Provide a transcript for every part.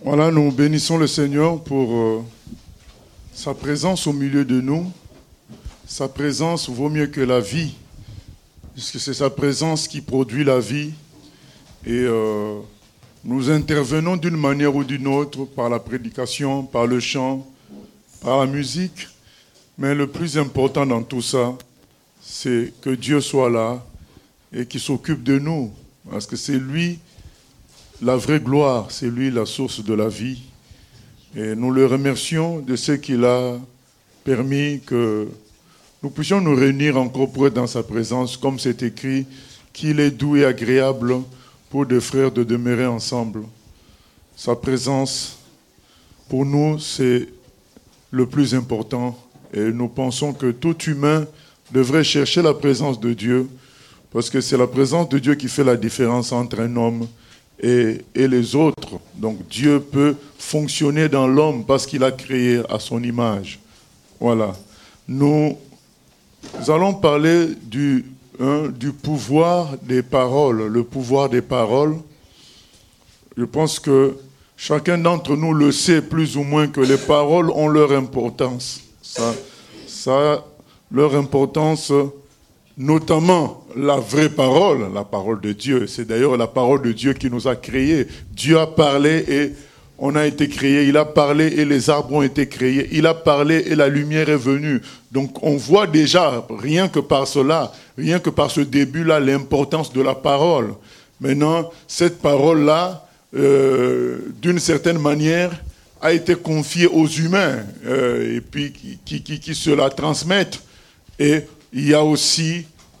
Voilà, nous bénissons le Seigneur pour sa présence au milieu de nous. Sa présence vaut mieux que la vie, puisque c'est sa présence qui produit la vie. Et nous intervenons d'une manière ou d'une autre, par la prédication, par le chant, par la musique. Mais le plus important dans tout ça, c'est que Dieu soit là et qu'il s'occupe de nous. Parce que c'est lui la vraie gloire, c'est lui la source de la vie. Et nous le remercions de ce qu'il a permis que nous puissions nous réunir encore pour être dans sa présence, comme c'est écrit, qu'il est doux et agréable pour deux frères de demeurer ensemble. Sa présence, pour nous, c'est le plus important. Et nous pensons que tout humain devrait chercher la présence de Dieu, parce que c'est la présence de Dieu qui fait la différence entre un homme et les autres. Donc Dieu peut fonctionner dans l'homme parce qu'il a créé à son image. Voilà. Nous allons parler du pouvoir des paroles, le pouvoir des paroles. Je pense que chacun d'entre nous le sait plus ou moins que les paroles ont leur importance. Ça a leur importance, notamment la vraie parole, la parole de Dieu. C'est d'ailleurs la parole de Dieu qui nous a créés. Dieu a parlé et on a été créés. Il a parlé et les arbres ont été créés. Il a parlé et la lumière est venue. Donc on voit déjà, rien que par cela, rien que par ce début-là, l'importance de la parole. Maintenant, cette parole-là, d'une certaine manière, a été confiée aux humains et puis qui se la transmettent. Et il y a aussi,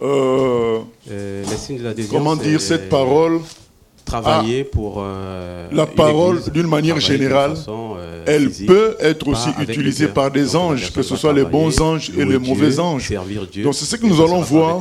comment dire, cette parole, travailler pour la parole d'une manière générale, elle peut être aussi utilisée par des anges, que ce soit les bons anges et les mauvais anges. Donc c'est ce que nous allons voir.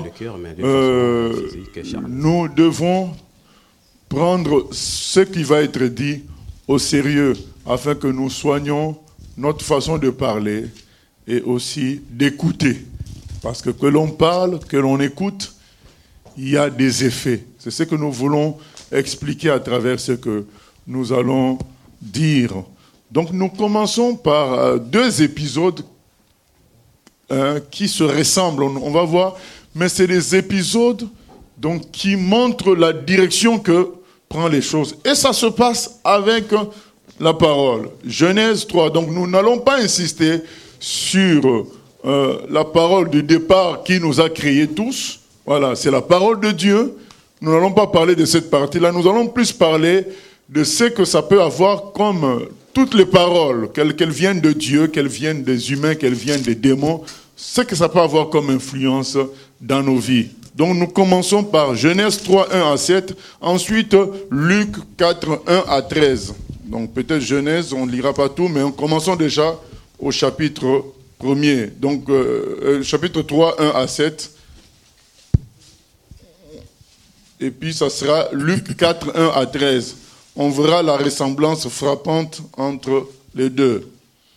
Nous devons prendre ce qui va être dit au sérieux, afin que nous soignions notre façon de parler et aussi d'écouter. Parce que l'on parle, que l'on écoute, il y a des effets. C'est ce que nous voulons expliquer à travers ce que nous allons dire. Donc nous commençons par deux épisodes qui se ressemblent, on va voir, mais c'est des épisodes donc, qui montrent la direction que prend les choses. Et ça se passe avec la parole. Genèse 3. Donc nous n'allons pas insister sur la parole du départ qui nous a créés tous. Voilà, c'est la parole de Dieu. Nous n'allons pas parler de cette partie-là. Nous allons plus parler de ce que ça peut avoir comme toutes les paroles, qu'elles viennent de Dieu, qu'elles viennent des humains, qu'elles viennent des démons, ce que ça peut avoir comme influence dans nos vies. Donc nous commençons par Genèse 3, 1 à 7, ensuite Luc 4, 1 à 13. Donc peut-être Genèse, on ne lira pas tout, mais commençons déjà au chapitre 1er. Donc chapitre 3, 1 à 7. Et puis ça sera Luc 4, 1 à 13. On verra la ressemblance frappante entre les deux.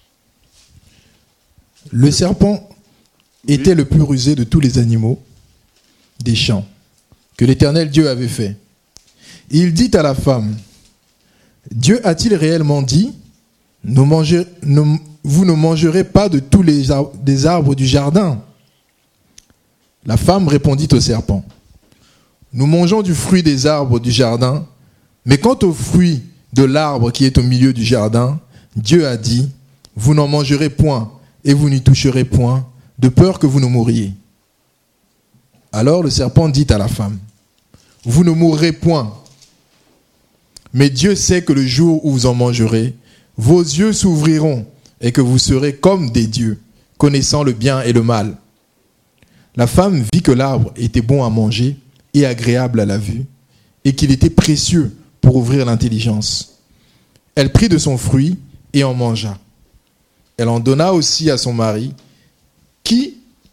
Le serpent était le plus rusé de tous les animaux des champs que l'Éternel Dieu avait fait. Et il dit à la femme, Dieu a-t-il réellement dit, vous ne mangerez pas de tous des arbres du jardin? La femme répondit au serpent, nous mangeons du fruit des arbres du jardin, mais quant au fruit de l'arbre qui est au milieu du jardin, Dieu a dit, vous n'en mangerez point et vous n'y toucherez point, de peur que vous ne mouriez. Alors le serpent dit à la femme, vous ne mourrez point, mais Dieu sait que le jour où vous en mangerez, vos yeux s'ouvriront et que vous serez comme des dieux, connaissant le bien et le mal. La femme vit que l'arbre était bon à manger et agréable à la vue, et qu'il était précieux pour ouvrir l'intelligence. Elle prit de son fruit et en mangea. Elle en donna aussi à son mari, qui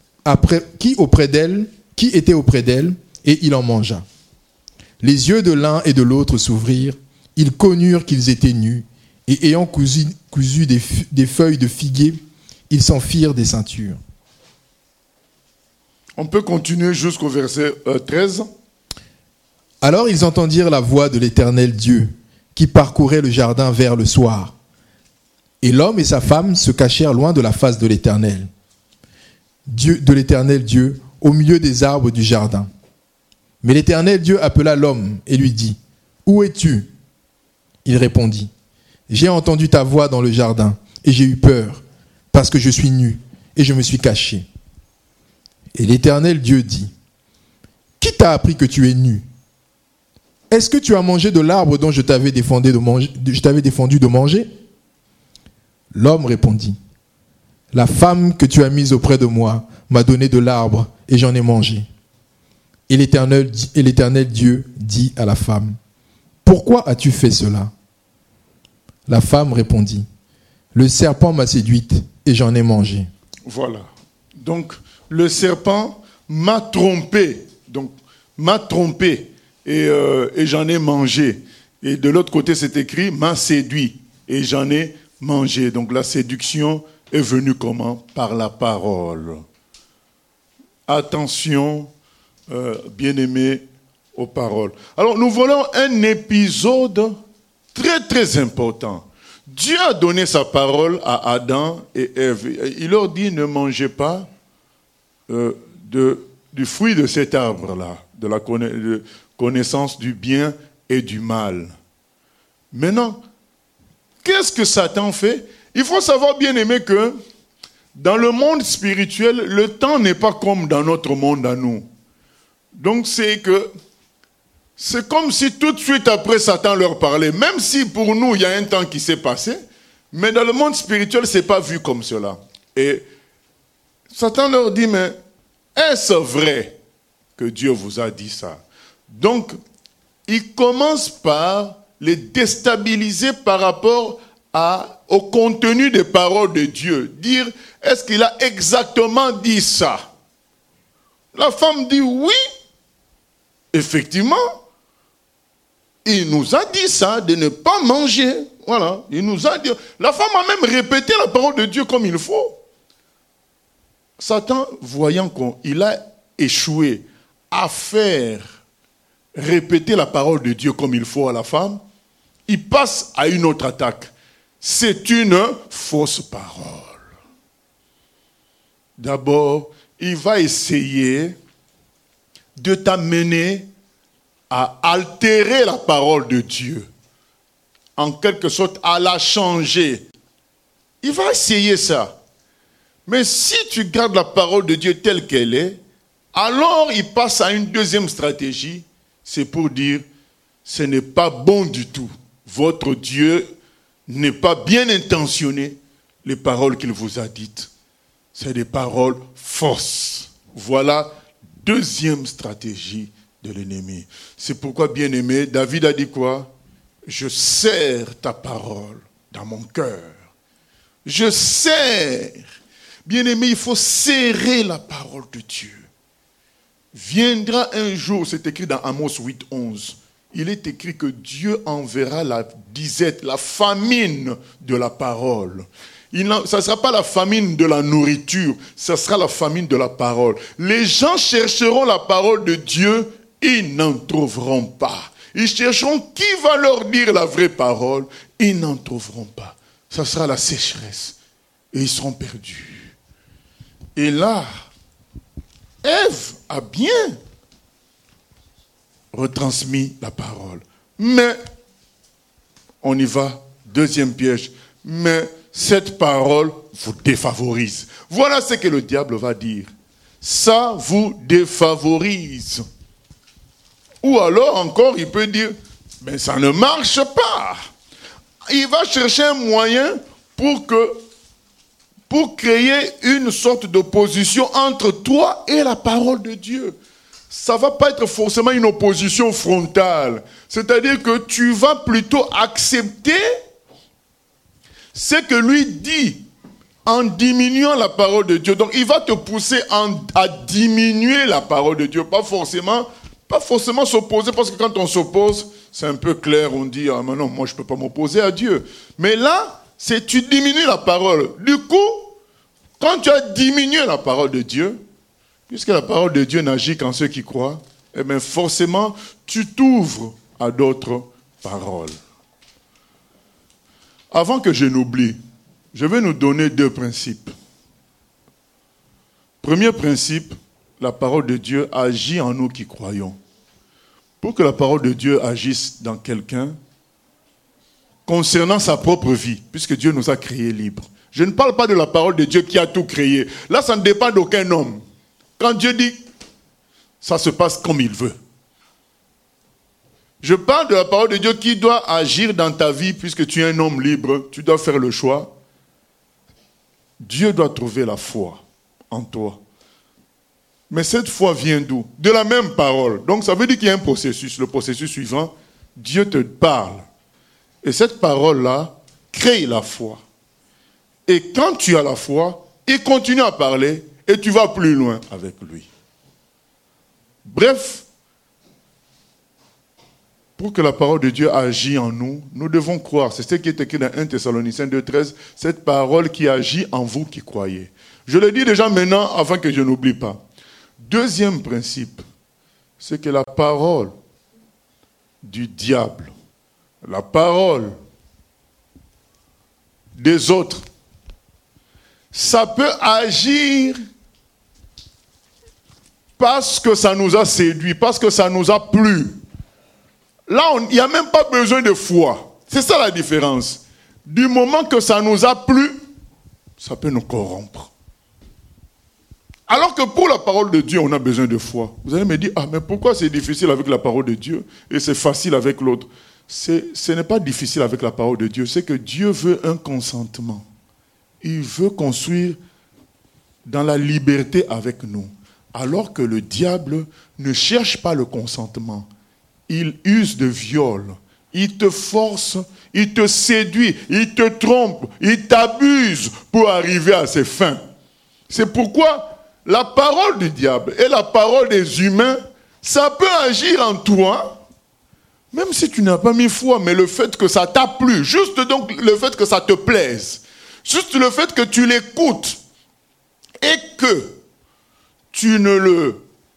était auprès d'elle, et il en mangea. Les yeux de l'un et de l'autre s'ouvrirent, ils connurent qu'ils étaient nus, et ayant cousu des feuilles de figuier, ils s'en firent des ceintures. On peut continuer jusqu'au verset 13. Alors ils entendirent la voix de l'Éternel Dieu qui parcouraient le jardin vers le soir. Et l'homme et sa femme se cachèrent loin de la face de l'Éternel, Dieu, au milieu des arbres du jardin. Mais l'Éternel Dieu appela l'homme et lui dit, « Où es-tu » Il répondit, « J'ai entendu ta voix dans le jardin et j'ai eu peur, parce que je suis nu et je me suis caché. » Et l'Éternel Dieu dit, « Qui t'a appris que tu es nu ? Est-ce que tu as mangé de l'arbre dont je t'avais défendu de manger ?» L'homme répondit, « La femme que tu as mise auprès de moi m'a donné de l'arbre et j'en ai mangé. » Et l'Éternel Dieu dit à la femme, « Pourquoi as-tu fait cela ?» La femme répondit, « Le serpent m'a séduite et j'en ai mangé. » Voilà. Donc, le serpent m'a trompé. Donc, m'a trompé et j'en ai mangé. Et de l'autre côté, c'est écrit, m'a séduit et j'en ai mangé. Donc, la séduction est venue comment ? Par la parole. Attention, bien-aimés, aux paroles. Alors, nous voulons un épisode très, très important. Dieu a donné sa parole à Adam et Ève. Il leur dit, ne mangez pas du fruit de cet arbre-là, de la connaissance du bien et du mal. Maintenant, qu'est-ce que Satan fait ? Il faut savoir, bien aimé, que dans le monde spirituel, le temps n'est pas comme dans notre monde à nous. Donc c'est comme si tout de suite après Satan leur parlait, même si pour nous il y a un temps qui s'est passé, mais dans le monde spirituel, ce n'est pas vu comme cela. Et Satan leur dit, mais est-ce vrai que Dieu vous a dit ça ? Donc, il commence par les déstabiliser par rapport au contenu des paroles de Dieu. Dire, est-ce qu'il a exactement dit ça ? La femme dit oui, effectivement. Il nous a dit ça, de ne pas manger. Voilà, il nous a dit. La femme a même répété la parole de Dieu comme il faut. Satan, voyant qu'il a échoué à faire répéter la parole de Dieu comme il faut à la femme, il passe à une autre attaque. C'est une fausse parole. D'abord, il va essayer de t'amener à altérer la parole de Dieu, en quelque sorte à la changer. Il va essayer ça. Mais si tu gardes la parole de Dieu telle qu'elle est, alors il passe à une deuxième stratégie, c'est pour dire, ce n'est pas bon du tout. Votre Dieu n'est pas bien intentionné, les paroles qu'il vous a dites. C'est des paroles fausses. Voilà, deuxième stratégie de l'ennemi. C'est pourquoi, bien-aimé, David a dit quoi ? Je serre ta parole dans mon cœur. Je serre. Bien-aimé, il faut serrer la parole de Dieu. Viendra un jour, c'est écrit dans Amos 8:11, il est écrit que Dieu enverra la disette, la famine de la parole. Ça ne sera pas la famine de la nourriture, ça sera la famine de la parole. Les gens chercheront la parole de Dieu, ils n'en trouveront pas. Ils chercheront qui va leur dire la vraie parole, ils n'en trouveront pas. Ça sera la sécheresse et ils seront perdus. Et là, Ève a bien retransmis la parole. Mais, on y va, deuxième piège, mais cette parole vous défavorise. Voilà ce que le diable va dire. Ça vous défavorise. Ou alors encore, il peut dire, mais ça ne marche pas. Il va chercher un moyen pour créer une sorte d'opposition entre toi et la parole de Dieu. Ça ne va pas être forcément une opposition frontale. C'est-à-dire que tu vas plutôt accepter ce que lui dit en diminuant la parole de Dieu. Donc il va te pousser à diminuer la parole de Dieu. Pas forcément s'opposer, parce que quand on s'oppose, c'est un peu clair, on dit, ah mais non, moi je ne peux pas m'opposer à Dieu. Mais là, c'est tu diminues la parole. Du coup, quand tu as diminué la parole de Dieu, puisque la parole de Dieu n'agit qu'en ceux qui croient, eh bien forcément, tu t'ouvres à d'autres paroles. Avant que je n'oublie, je vais nous donner 2 principes. Premier principe, la parole de Dieu agit en nous qui croyons. Pour que la parole de Dieu agisse dans quelqu'un, concernant sa propre vie, puisque Dieu nous a créés libres. Je ne parle pas de la parole de Dieu qui a tout créé. Là, ça ne dépend d'aucun homme. Quand Dieu dit, ça se passe comme il veut. Je parle de la parole de Dieu qui doit agir dans ta vie, puisque tu es un homme libre, tu dois faire le choix. Dieu doit trouver la foi en toi. Mais cette foi vient d'où? De la même parole. Donc ça veut dire qu'il y a un processus. Le processus suivant, Dieu te parle. Et cette parole-là crée la foi. Et quand tu as la foi, il continue à parler et tu vas plus loin avec lui. Bref, pour que la parole de Dieu agisse en nous, nous devons croire. C'est ce qui est écrit dans 1 Thessaloniciens 2,13, cette parole qui agit en vous qui croyez. Je le dis déjà maintenant afin que je n'oublie pas. Deuxième principe, c'est que la parole du diable, la parole des autres, ça peut agir parce que ça nous a séduit, parce que ça nous a plu. Là, il n'y a même pas besoin de foi. C'est ça la différence. Du moment que ça nous a plu, ça peut nous corrompre. Alors que pour la parole de Dieu, on a besoin de foi. Vous allez me dire, ah, mais pourquoi c'est difficile avec la parole de Dieu et c'est facile avec l'autre? Ce n'est pas difficile avec la parole de Dieu, c'est que Dieu veut un consentement. Il veut construire dans la liberté avec nous. Alors que le diable ne cherche pas le consentement. Il use de viol. Il te force, il te séduit, il te trompe, il t'abuse pour arriver à ses fins. C'est pourquoi la parole du diable et la parole des humains, ça peut agir en toi, même si tu n'as pas mis foi, mais le fait que ça t'a plu, juste donc le fait que ça te plaise, juste le fait que tu l'écoutes et que tu ne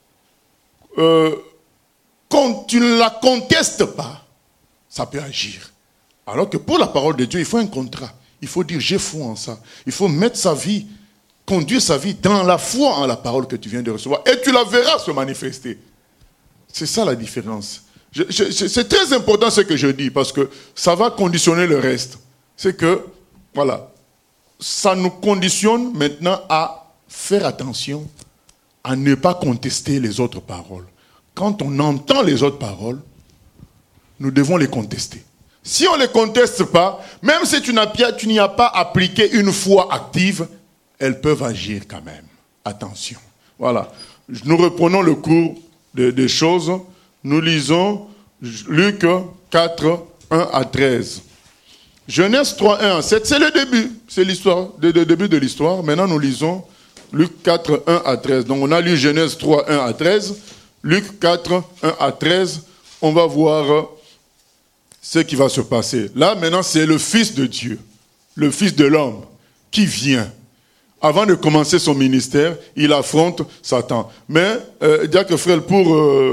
la contestes pas, ça peut agir. Alors que pour la parole de Dieu, il faut un contrat. Il faut dire j'ai foi en ça. Il faut mettre sa vie, conduire sa vie dans la foi en la parole que tu viens de recevoir. Et tu la verras se manifester. C'est ça la différence. C'est très important ce que je dis parce que ça va conditionner le reste. C'est que, voilà, ça nous conditionne maintenant à faire attention, à ne pas contester les autres paroles. Quand on entend les autres paroles, nous devons les contester. Si on ne les conteste pas, même si tu n'y as pas appliqué une foi active, elles peuvent agir quand même. Attention. Voilà. Nous reprenons le cours des choses. Nous lisons Luc 4, 1 à 13. Genèse 3, 1 à 7, c'est le début. C'est l'histoire, le début de l'histoire. Maintenant, nous lisons Luc 4, 1 à 13. Donc, on a lu Genèse 3, 1 à 13. Luc 4, 1 à 13. On va voir ce qui va se passer. Là, maintenant, c'est le Fils de Dieu, le Fils de l'homme, qui vient. Avant de commencer son ministère, il affronte Satan. Mais, Jacques Frel, pour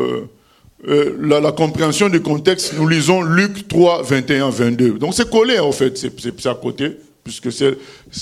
la compréhension du contexte, nous lisons Luc 3, 21, 22. Donc c'est collé, en fait, c'est à côté, puisque c'est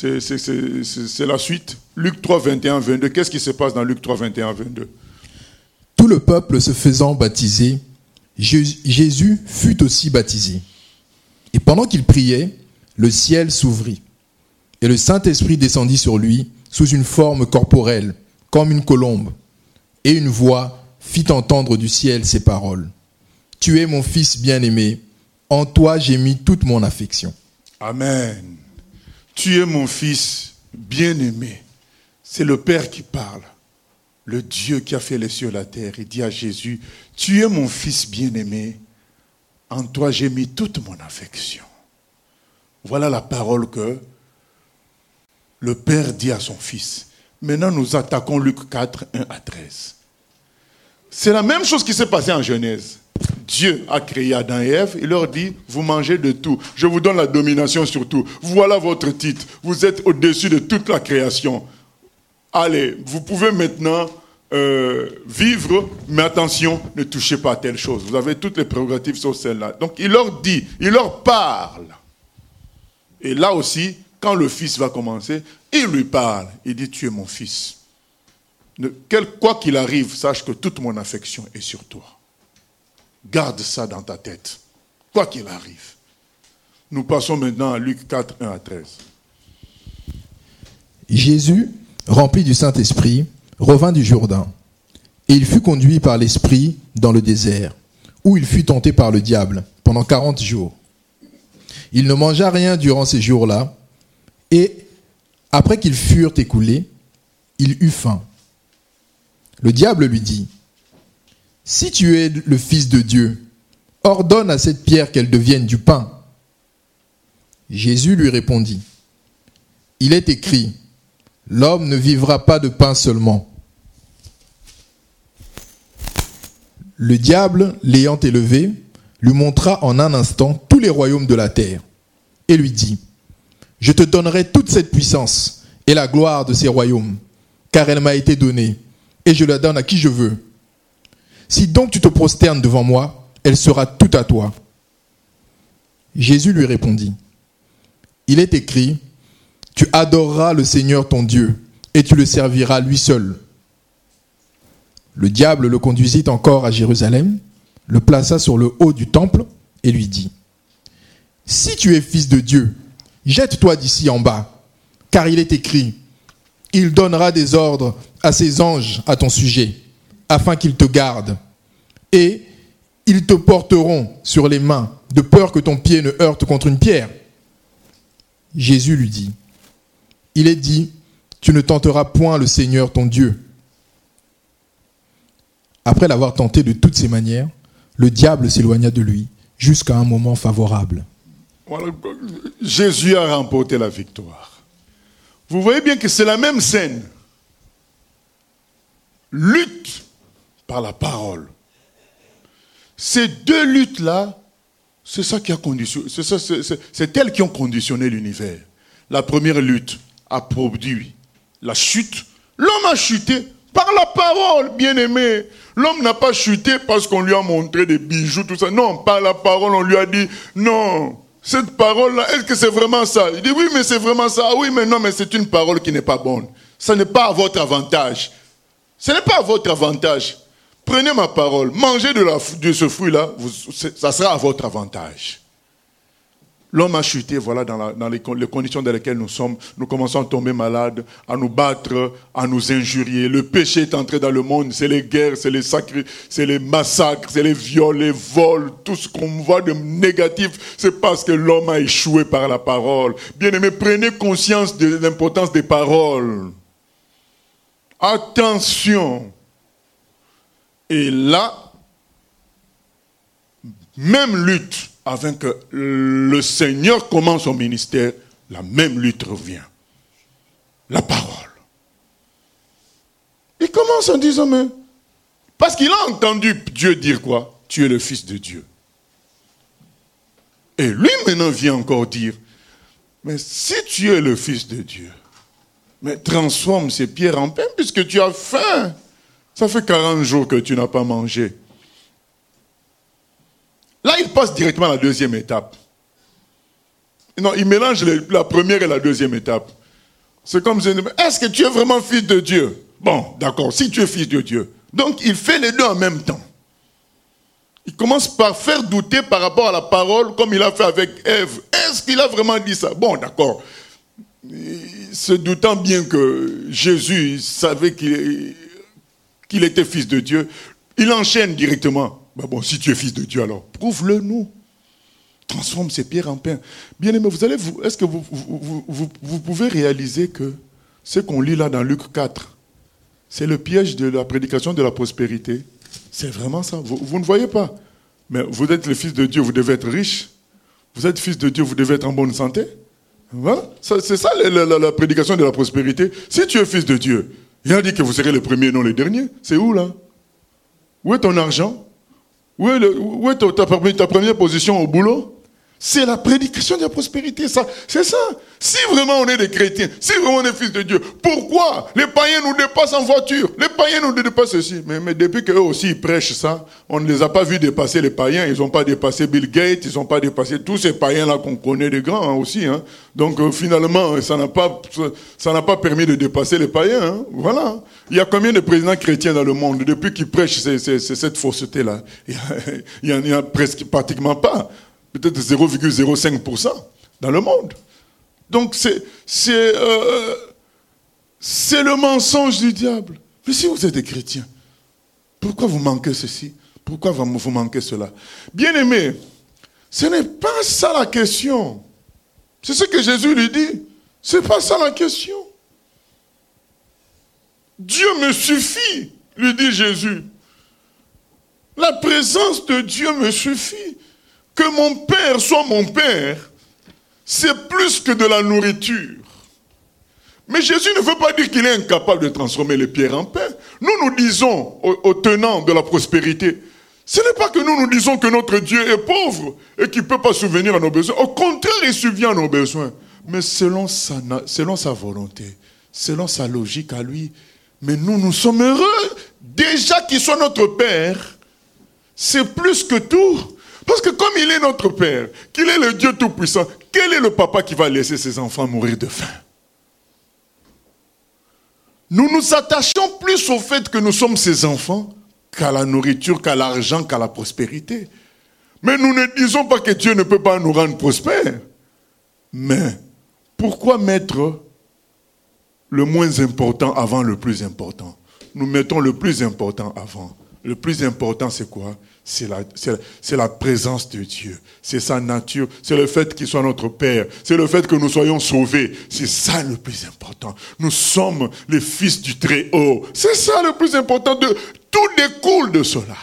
la suite. Luc 3, 21, 22. Qu'est-ce qui se passe dans Luc 3, 21, 22? Tout le peuple se faisant baptiser, Jésus fut aussi baptisé. Et pendant qu'il priait, le ciel s'ouvrit. Et le Saint-Esprit descendit sur lui sous une forme corporelle, comme une colombe. Et une voix fit entendre du ciel ces paroles. « Tu es mon Fils bien-aimé, en toi j'ai mis toute mon affection. » Amen. Tu es mon Fils bien-aimé. C'est le Père qui parle. Le Dieu qui a fait les cieux et la terre. Il dit à Jésus, « Tu es mon Fils bien-aimé, en toi j'ai mis toute mon affection. » Voilà la parole que le Père dit à son Fils. Maintenant, nous attaquons Luc 4, 1 à 13. C'est la même chose qui s'est passée en Genèse. Dieu a créé Adam et Ève. Il leur dit, vous mangez de tout. Je vous donne la domination sur tout. Voilà votre titre. Vous êtes au-dessus de toute la création. Allez, vous pouvez maintenant vivre, mais attention, ne touchez pas à telle chose. Vous avez toutes les prérogatives sur celle-là. Donc, il leur dit, il leur parle Et là aussi, quand le fils va commencer, il lui parle. Il dit, tu es mon fils. Quoi qu'il arrive, sache que toute mon affection est sur toi. Garde ça dans ta tête. Quoi qu'il arrive. Nous passons maintenant à Luc 4, 1 à 13. Jésus, rempli du Saint-Esprit, revint du Jourdain. Et il fut conduit par l'Esprit dans le désert, où il fut tenté par le diable pendant 40 jours. Il ne mangea rien durant ces jours-là, et après qu'ils furent écoulés, il eut faim. Le diable lui dit, « Si tu es le Fils de Dieu, ordonne à cette pierre qu'elle devienne du pain. » Jésus lui répondit, « Il est écrit, l'homme ne vivra pas de pain seulement. » Le diable, l'ayant élevé, lui montra en un instant tous les royaumes de la terre, et lui dit, « Je te donnerai toute cette puissance et la gloire de ces royaumes, car elle m'a été donnée, et je la donne à qui je veux. Si donc tu te prosternes devant moi, elle sera toute à toi. » Jésus lui répondit, « Il est écrit, tu adoreras le Seigneur ton Dieu, et tu le serviras lui seul. » Le diable le conduisit encore à Jérusalem, le plaça sur le haut du temple et lui dit, « Si tu es fils de Dieu, jette-toi d'ici en bas, car il est écrit, il donnera des ordres à ses anges à ton sujet, afin qu'ils te gardent, et ils te porteront sur les mains, de peur que ton pied ne heurte contre une pierre. » Jésus lui dit, « Il est dit, tu ne tenteras point le Seigneur ton Dieu. » Après l'avoir tenté de toutes ses manières, le diable s'éloigna de lui jusqu'à un moment favorable. Voilà, Jésus a remporté la victoire. Vous voyez bien que c'est la même scène. Lutte par la parole. Ces deux luttes-là, c'est ça qui a conditionné, c'est elles qui ont conditionné l'univers. La première lutte a produit la chute. L'homme a chuté par la parole, bien-aimé. L'homme n'a pas chuté parce qu'on lui a montré des bijoux, tout ça. Non, par la parole, on lui a dit, non, cette parole-là, est-ce que c'est vraiment ça? Il dit, oui, mais c'est vraiment ça. Ah oui, mais non, mais c'est une parole qui n'est pas bonne. Ça n'est pas à votre avantage. Ce n'est pas à votre avantage. Prenez ma parole, mangez de ce fruit-là, ça sera à votre avantage. L'homme a chuté, voilà, dans les conditions dans lesquelles nous sommes. Nous commençons à tomber malades, à nous battre, à nous injurier. Le péché est entré dans le monde, c'est les guerres, c'est les massacres, c'est les viols, les vols, tout ce qu'on voit de négatif, c'est parce que l'homme a échoué par la parole. Bien-aimés, prenez conscience de l'importance des paroles. Attention. Et là, même lutte. Avant que le Seigneur commence son ministère, la même lutte revient. La parole. Il commence en disant, mais... Parce qu'il a entendu Dieu dire quoi? Tu es le Fils de Dieu. Et lui maintenant vient encore dire, mais si tu es le Fils de Dieu, mais transforme ces pierres en pain puisque tu as faim. Ça fait 40 jours que tu n'as pas mangé. Là, il passe directement à la deuxième étape. Non, il mélange la première et la deuxième étape. C'est comme si, est-ce que tu es vraiment fils de Dieu? Bon, d'accord, si tu es fils de Dieu. Donc, il fait les deux en même temps. Il commence par faire douter par rapport à la parole, comme il a fait avec Ève. Est-ce qu'il a vraiment dit ça? Bon, d'accord. Se doutant bien que Jésus savait qu'il était fils de Dieu, il enchaîne directement. Ben bon, si tu es fils de Dieu, alors prouve-le nous. Transforme ces pierres en pain. Bien-aimés, est-ce que vous pouvez réaliser que ce qu'on lit là dans Luc 4, c'est le piège de la prédication de la prospérité? C'est vraiment ça. Vous ne voyez pas. Mais vous êtes le fils de Dieu, vous devez être riche. Vous êtes fils de Dieu, vous devez être en bonne santé. Voilà. C'est ça la prédication de la prospérité. Si tu es fils de Dieu, il a dit que vous serez le premier, non le dernier. C'est où là? Où est ton argent? Où est ta première position au boulot? C'est la prédication de la prospérité, ça. C'est ça. Si vraiment on est des chrétiens, si vraiment on est fils de Dieu, pourquoi les païens nous dépassent en voiture? Les païens nous dépassent aussi. Mais depuis qu'eux aussi ils prêchent ça, on ne les a pas vus dépasser les païens. Ils n'ont pas dépassé Bill Gates, ils n'ont pas dépassé tous ces païens-là qu'on connaît des grands aussi. Hein. Donc finalement, ça n'a pas permis de dépasser les païens. Hein. Voilà. Il y a combien de présidents chrétiens dans le monde depuis qu'ils prêchent cette fausseté-là? Il y en a presque pratiquement pas. Peut-être 0,05% dans le monde. Donc c'est le mensonge du diable. Mais si vous êtes des chrétiens, pourquoi vous manquez ceci? Pourquoi vous manquez cela? Bien-aimés, ce n'est pas ça la question. C'est ce que Jésus lui dit. Ce n'est pas ça la question. Dieu me suffit, lui dit Jésus. La présence de Dieu me suffit. Que mon Père soit mon Père, c'est plus que de la nourriture. Mais Jésus ne veut pas dire qu'il est incapable de transformer les pierres en pain. Nous disons aux tenants de la prospérité, ce n'est pas que nous disons que notre Dieu est pauvre et qu'il ne peut pas subvenir à nos besoins. Au contraire, il subvient à nos besoins. Mais selon sa volonté, selon sa logique à lui. Mais nous sommes heureux. Déjà qu'il soit notre Père, c'est plus que tout. Parce que comme il est notre Père, qu'il est le Dieu Tout-Puissant, quel est le papa qui va laisser ses enfants mourir de faim? Nous nous attachons plus au fait que nous sommes ses enfants qu'à la nourriture, qu'à l'argent, qu'à la prospérité. Mais nous ne disons pas que Dieu ne peut pas nous rendre prospères. Mais pourquoi mettre le moins important avant le plus important? Nous mettons le plus important avant. Le plus important, c'est quoi? C'est la présence de Dieu. C'est sa nature. C'est le fait qu'il soit notre Père. C'est le fait que nous soyons sauvés. C'est ça le plus important. Nous sommes les fils du Très-Haut. C'est ça le plus important. Tout découle de cela.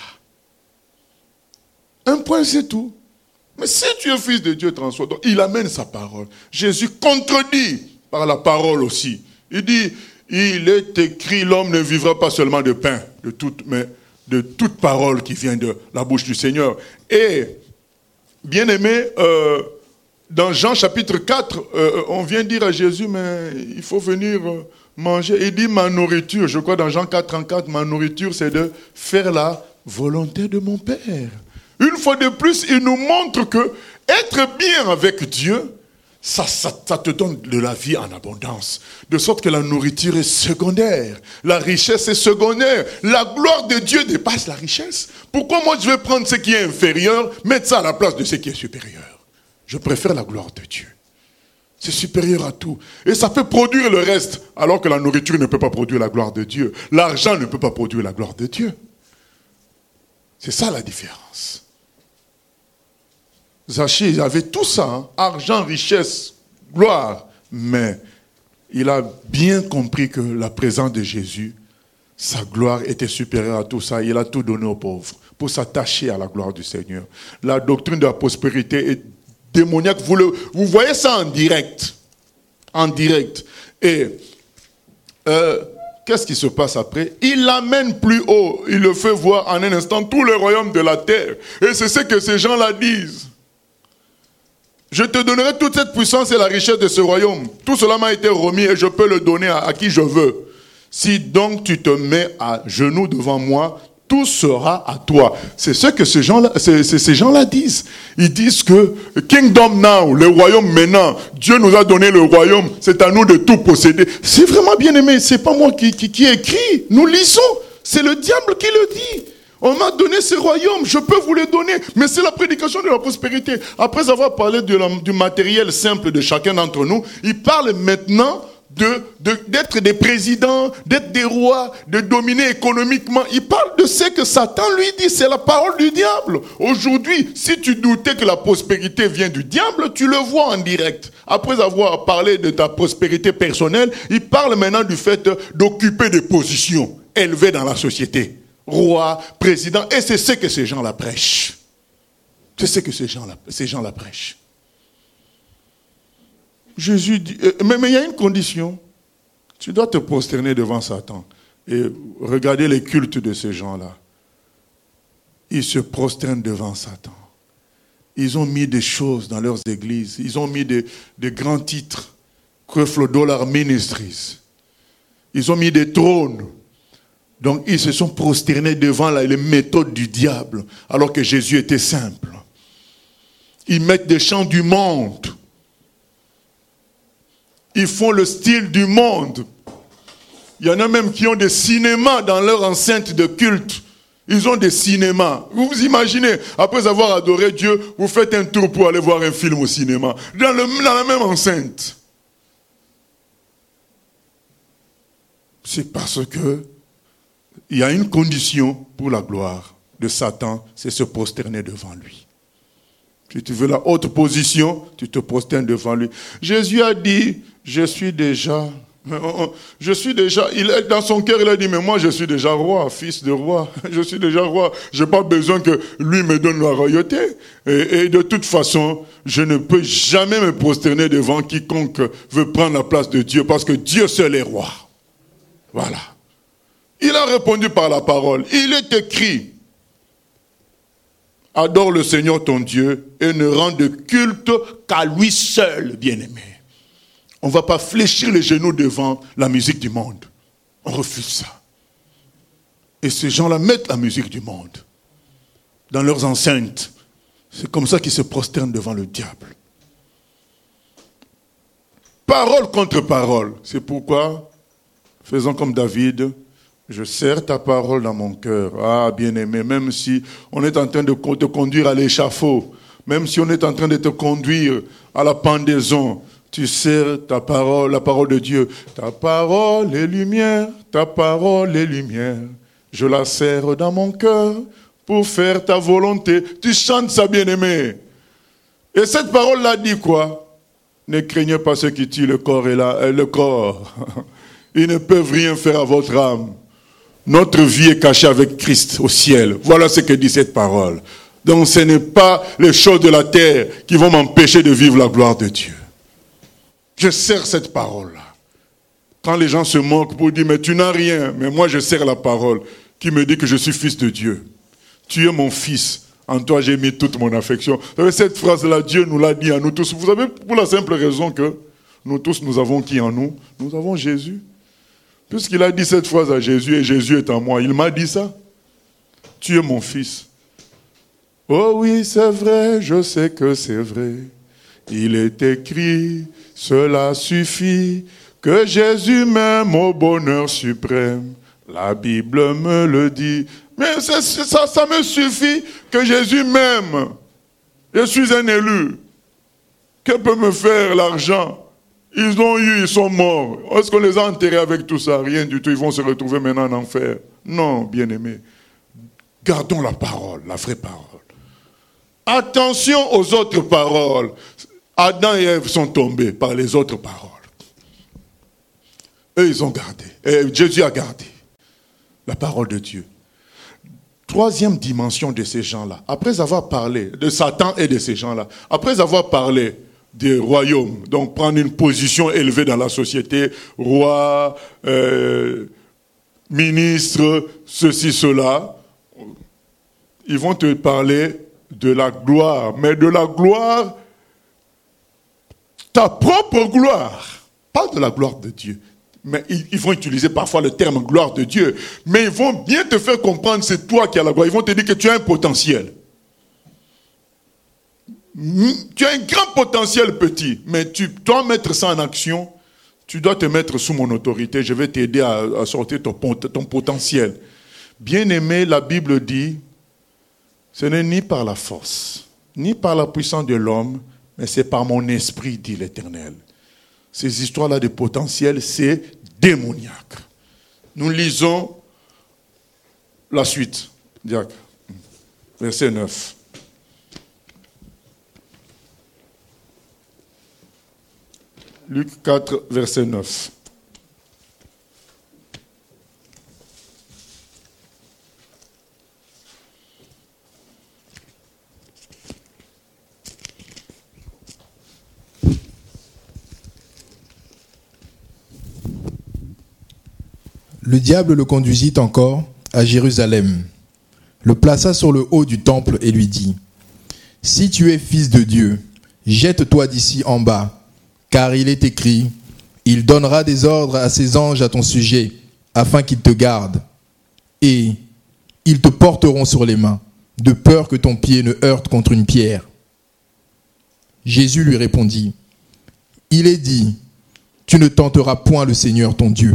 Un point, c'est tout. Mais si tu es fils de Dieu, transforme. Il amène sa parole. Jésus contredit par la parole aussi. Il dit, il est écrit, l'homme ne vivra pas seulement de pain, mais de toute parole qui vient de la bouche du Seigneur. Et, bien aimé, dans Jean chapitre 4, on vient dire à Jésus, mais il faut venir manger. Il dit, ma nourriture, je crois dans Jean 4:34, ma nourriture, c'est de faire la volonté de mon Père. Une fois de plus, il nous montre que être bien avec Dieu, ça te donne de la vie en abondance. De sorte que la nourriture est secondaire. La richesse est secondaire. La gloire de Dieu dépasse la richesse. Pourquoi moi je vais prendre ce qui est inférieur, mettre ça à la place de ce qui est supérieur? Je préfère la gloire de Dieu. C'est supérieur à tout. Et ça peut produire le reste, alors que la nourriture ne peut pas produire la gloire de Dieu. L'argent ne peut pas produire la gloire de Dieu. C'est ça la différence. Zaché, il avait tout ça, hein? Argent, richesse, gloire. Mais il a bien compris que la présence de Jésus, sa gloire était supérieure à tout ça. Il a tout donné aux pauvres pour s'attacher à la gloire du Seigneur. La doctrine de la prospérité est démoniaque. Vous voyez ça en direct. En direct. Et qu'est-ce qui se passe après? Il l'amène plus haut. Il le fait voir en un instant tout le royaume de la terre. Et c'est ce que ces gens-là disent. Je te donnerai toute cette puissance et la richesse de ce royaume. Tout cela m'a été remis et je peux le donner à qui je veux. Si donc tu te mets à genoux devant moi, tout sera à toi. C'est ce que ces gens-là disent. Ils disent que Kingdom now, le royaume maintenant, Dieu nous a donné le royaume, c'est à nous de tout posséder. C'est vraiment bien aimé, c'est pas moi qui écrit. Nous lisons, c'est le diable qui le dit. On m'a donné ce royaume, je peux vous le donner. Mais c'est la prédication de la prospérité. Après avoir parlé du matériel simple de chacun d'entre nous, il parle maintenant d'être des présidents, d'être des rois, de dominer économiquement. Il parle de ce que Satan lui dit, c'est la parole du diable. Aujourd'hui, si tu doutais que la prospérité vient du diable, tu le vois en direct. Après avoir parlé de ta prospérité personnelle, il parle maintenant du fait d'occuper des positions élevées dans la société. Roi, président, et c'est ce que ces gens-là prêchent. C'est ce que ces gens-là prêchent. Jésus dit, mais il y a une condition. Tu dois te prosterner devant Satan. Et regarder les cultes de ces gens-là. Ils se prosternent devant Satan. Ils ont mis des choses dans leurs églises. Ils ont mis des grands titres. $, Ministries. Ils ont mis des trônes. Donc ils se sont prosternés devant les méthodes du diable, alors que Jésus était simple. Ils mettent des chants du monde. Ils font le style du monde. Il y en a même qui ont des cinémas dans leur enceinte de culte. Ils ont des cinémas. Vous vous imaginez, après avoir adoré Dieu, vous faites un tour pour aller voir un film au cinéma. Dans la même enceinte. C'est parce que il y a une condition pour la gloire de Satan, c'est se prosterner devant lui. Si tu veux la haute position, tu te prosternes devant lui. Jésus a dit, je suis déjà, dans son cœur il a dit, mais moi je suis déjà roi, fils de roi, je suis déjà roi, je n'ai pas besoin que lui me donne la royauté. Et de toute façon, je ne peux jamais me prosterner devant quiconque veut prendre la place de Dieu, parce que Dieu seul est roi. Voilà. Il a répondu par la parole. Il est écrit, adore le Seigneur ton Dieu et ne rends de culte qu'à lui seul, bien-aimé. On ne va pas fléchir les genoux devant la musique du monde. On refuse ça. Et ces gens-là mettent la musique du monde dans leurs enceintes. C'est comme ça qu'ils se prosternent devant le diable. Parole contre parole. C'est pourquoi, faisons comme David, je serre ta parole dans mon cœur. Ah, bien-aimé, même si on est en train de te conduire à l'échafaud, même si on est en train de te conduire à la pendaison, tu serres ta parole, la parole de Dieu. Ta parole est lumière, ta parole est lumière. Je la serre dans mon cœur pour faire ta volonté. Tu chantes ça, bien-aimé. Et cette parole-là dit quoi? Ne craignez pas ceux qui tuent le corps et le corps. Ils ne peuvent rien faire à votre âme. Notre vie est cachée avec Christ au ciel. Voilà ce que dit cette parole. Donc ce n'est pas les choses de la terre qui vont m'empêcher de vivre la gloire de Dieu. Je sers cette parole-là. Quand les gens se moquent pour dire, mais tu n'as rien, mais moi je sers la parole qui me dit que je suis fils de Dieu. Tu es mon fils, en toi j'ai mis toute mon affection. Vous savez, cette phrase-là, Dieu nous l'a dit à nous tous. Vous savez, pour la simple raison que nous tous, nous avons qui en nous? Nous avons Jésus. Puisqu'il a dit cette phrase à Jésus, et Jésus est en moi, il m'a dit ça. Tu es mon fils. Oh oui, c'est vrai, je sais que c'est vrai. Il est écrit, cela suffit, que Jésus m'aime au bonheur suprême. La Bible me le dit. Mais ça me suffit que Jésus m'aime. Je suis un élu. Que peut me faire l'argent? Ils ont eu, ils sont morts. Est-ce qu'on les a enterrés avec tout ça? Rien du tout. Ils vont se retrouver maintenant en enfer. Non, bien-aimés. Gardons la parole, la vraie parole. Attention aux autres paroles. Adam et Ève sont tombés par les autres paroles. Eux, ils ont gardé. Et Jésus a gardé la parole de Dieu. Troisième dimension de ces gens-là. Après avoir parlé de Satan et de ces gens-là, après avoir parlé des royaumes, donc prendre une position élevée dans la société, roi, ministre, ceci, cela, ils vont te parler de la gloire, mais de la gloire, ta propre gloire, pas de la gloire de Dieu. Mais ils vont utiliser parfois le terme gloire de Dieu, mais ils vont bien te faire comprendre c'est toi qui as la gloire. Ils vont te dire que tu as un potentiel. Tu as un grand potentiel petit, mais tu dois mettre ça en action. Tu dois te mettre sous mon autorité. Je vais t'aider à sortir ton potentiel. Bien-aimé, la Bible dit, ce n'est ni par la force, ni par la puissance de l'homme, mais c'est par mon esprit, dit l'Éternel. Ces histoires-là de potentiel, c'est démoniaque. Nous lisons la suite. Verset 9. Luc 4, verset 9. Le diable le conduisit encore à Jérusalem, le plaça sur le haut du temple et lui dit : Si tu es fils de Dieu, jette-toi d'ici en bas, car il est écrit, il donnera des ordres à ses anges à ton sujet, afin qu'ils te gardent, et ils te porteront sur les mains, de peur que ton pied ne heurte contre une pierre. Jésus lui répondit, il est dit, tu ne tenteras point le Seigneur ton Dieu.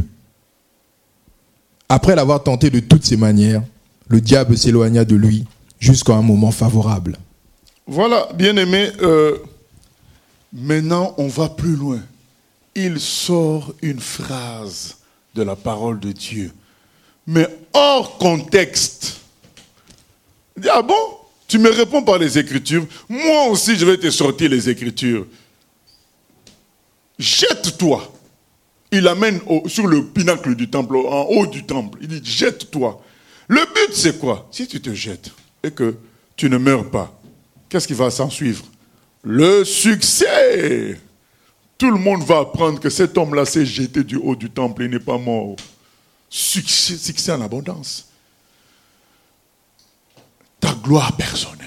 Après l'avoir tenté de toutes ses manières, le diable s'éloigna de lui jusqu'à un moment favorable. Voilà, bien-aimé, maintenant on va plus loin. Il sort une phrase de la parole de Dieu, mais hors contexte. Il dit, ah bon? Tu me réponds par les Écritures, moi aussi je vais te sortir les Écritures. Jette-toi. Il amène sur le pinacle du temple, en haut du temple. Il dit, jette-toi. Le but, c'est quoi? Si tu te jettes et que tu ne meurs pas, qu'est-ce qui va s'en suivre? Le succès. Tout le monde va apprendre que cet homme-là s'est jeté du haut du temple, il n'est pas mort. Succès en abondance. Ta gloire personnelle.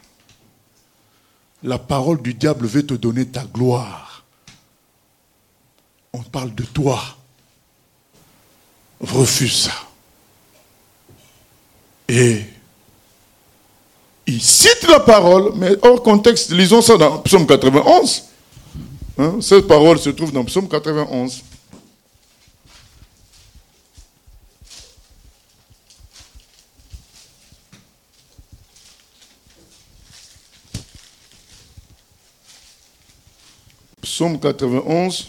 La parole du diable veut te donner ta gloire. On parle de toi. Refuse ça. Et il cite la parole, mais hors contexte. Lisons ça dans Psaume 91. Cette parole se trouve dans Psaume 91. Psaume 91.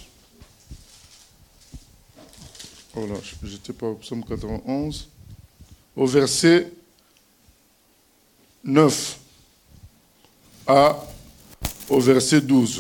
Voilà, je n'étais pas au Psaume 91. Au verset 9 au verset 12.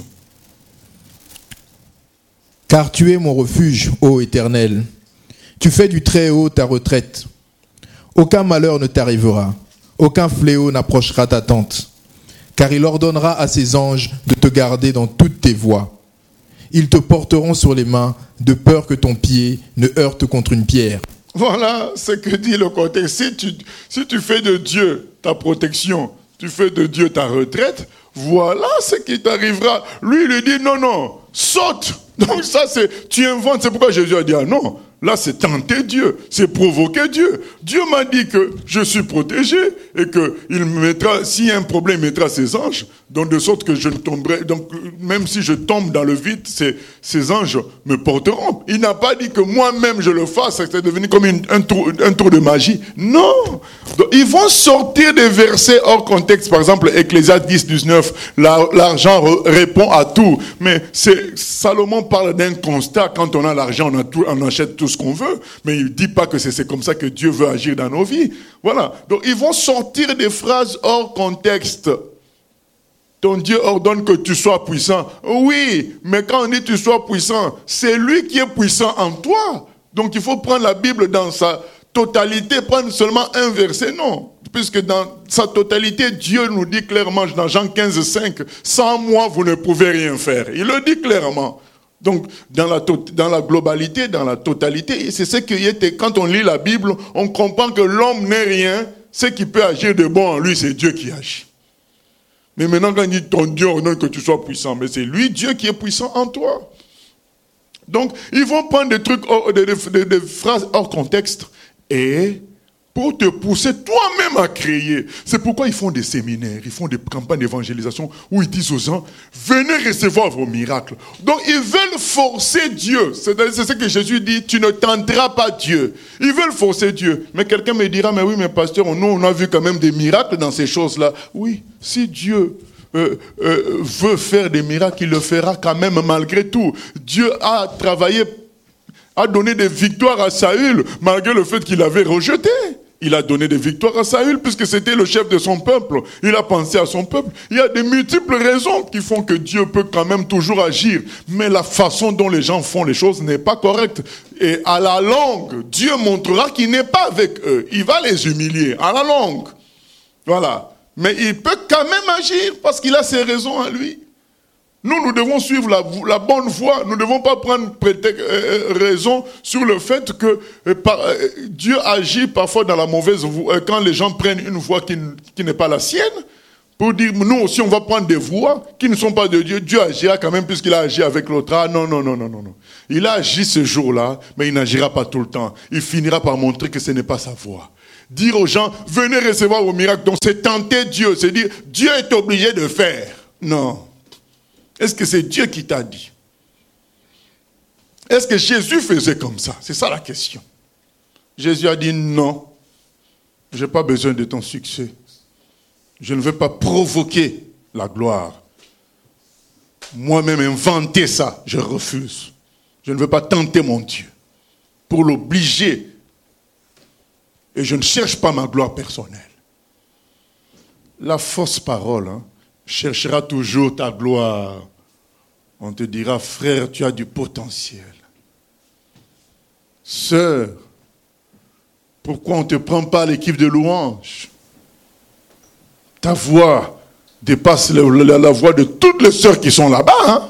Car tu es mon refuge, ô Éternel. Tu fais du Très-Haut ta retraite. Aucun malheur ne t'arrivera, aucun fléau n'approchera ta tente. Car il ordonnera à ses anges de te garder dans toutes tes voies. Ils te porteront sur les mains, de peur que ton pied ne heurte contre une pierre. Voilà ce que dit le contexte. Si tu fais de Dieu ta protection, tu fais de Dieu ta retraite, voilà ce qui t'arrivera. Lui, il lui dit non, saute. Donc ça, tu inventes. C'est pourquoi Jésus a dit, ah non, là c'est tenter Dieu, c'est provoquer Dieu. Dieu m'a dit que je suis protégé et que il mettra, s'il y a un problème, il mettra ses anges, donc de sorte que je ne tomberai, donc même si je tombe dans le vide, ces anges me porteront. Il n'a pas dit que moi-même je le fasse, c'est devenu comme un tour de magie. Non. Donc, ils vont sortir des versets hors contexte, par exemple Ecclésiaste 10, 19, l'argent répond à tout. Mais Salomon parle d'un constat, quand on a l'argent, on achète tout ce qu'on veut, mais il ne dit pas que c'est comme ça que Dieu veut agir dans nos vies. Voilà. Donc ils vont sortir des phrases hors contexte. Ton Dieu ordonne que tu sois puissant. Oui, mais quand on dit tu sois puissant, c'est lui qui est puissant en toi. Donc il faut prendre la Bible dans sa totalité, prendre seulement un verset, non. Puisque dans sa totalité, Dieu nous dit clairement dans Jean 15, 5, sans moi vous ne pouvez rien faire. Il le dit clairement. Donc, dans la globalité, dans la totalité, c'est ce qui était, quand on lit la Bible, on comprend que l'homme n'est rien, ce qui peut agir de bon en lui, c'est Dieu qui agit. Mais maintenant, quand il dit ton Dieu ordonne que tu sois puissant, mais c'est lui, Dieu, qui est puissant en toi. Donc, ils vont prendre des trucs, des phrases hors contexte, et pour te pousser toi-même à créer. C'est pourquoi ils font des séminaires, ils font des campagnes d'évangélisation où ils disent aux gens, venez recevoir vos miracles. Donc ils veulent forcer Dieu. C'est ce que Jésus dit, tu ne tenteras pas Dieu. Ils veulent forcer Dieu. Mais quelqu'un me dira, mais oui, mais pasteur, nous on a vu quand même des miracles dans ces choses-là. Oui, si Dieu veut faire des miracles, il le fera quand même malgré tout. Dieu a travaillé, a donné des victoires à Saül, malgré le fait qu'il avait rejeté. Il a donné des victoires à Saül puisque c'était le chef de son peuple. Il a pensé à son peuple. Il y a des multiples raisons qui font que Dieu peut quand même toujours agir. Mais la façon dont les gens font les choses n'est pas correcte. Et à la longue, Dieu montrera qu'il n'est pas avec eux. Il va les humilier à la longue. Voilà. Mais il peut quand même agir parce qu'il a ses raisons à lui. Nous devons suivre la bonne voie. Nous ne devons pas prendre raison sur le fait que Dieu agit parfois dans la mauvaise voie, quand les gens prennent une voie qui n'est pas la sienne. Pour dire, nous aussi, on va prendre des voies qui ne sont pas de Dieu. Dieu agira quand même puisqu'il a agi avec l'autre. Ah non. Il a agi ce jour-là, mais il n'agira pas tout le temps. Il finira par montrer que ce n'est pas sa voie. Dire aux gens, venez recevoir vos miracles. Donc c'est tenter Dieu, c'est dire, Dieu est obligé de faire. Non. Est-ce que c'est Dieu qui t'a dit? Est-ce que Jésus faisait comme ça? C'est ça la question. Jésus a dit non. Je n'ai pas besoin de ton succès. Je ne veux pas provoquer la gloire. Moi-même inventer ça, je refuse. Je ne veux pas tenter mon Dieu pour l'obliger. Et je ne cherche pas ma gloire personnelle. La fausse parole cherchera toujours ta gloire. On te dira, frère, tu as du potentiel. Sœur, pourquoi on ne te prend pas à l'équipe de louange? Ta voix dépasse la voix de toutes les sœurs qui sont là-bas.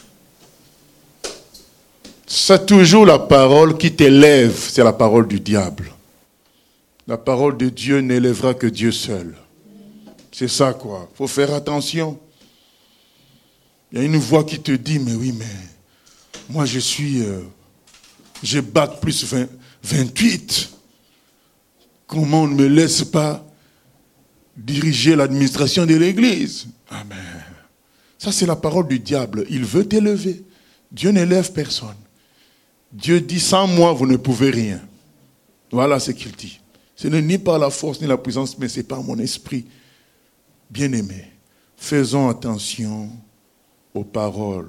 C'est toujours la parole qui t'élève, c'est la parole du diable. La parole de Dieu n'élèvera que Dieu seul. C'est ça quoi, il faut faire attention. Il y a une voix qui te dit, mais oui, mais moi j'ai bac plus 28. Comment on ne me laisse pas diriger l'administration de l'église? Amen. Ça, c'est la parole du diable. Il veut t'élever. Dieu n'élève personne. Dieu dit, sans moi, vous ne pouvez rien. Voilà ce qu'il dit. Ce n'est ni par la force ni la puissance, mais c'est par mon esprit. Bien-aimés, faisons attention aux paroles.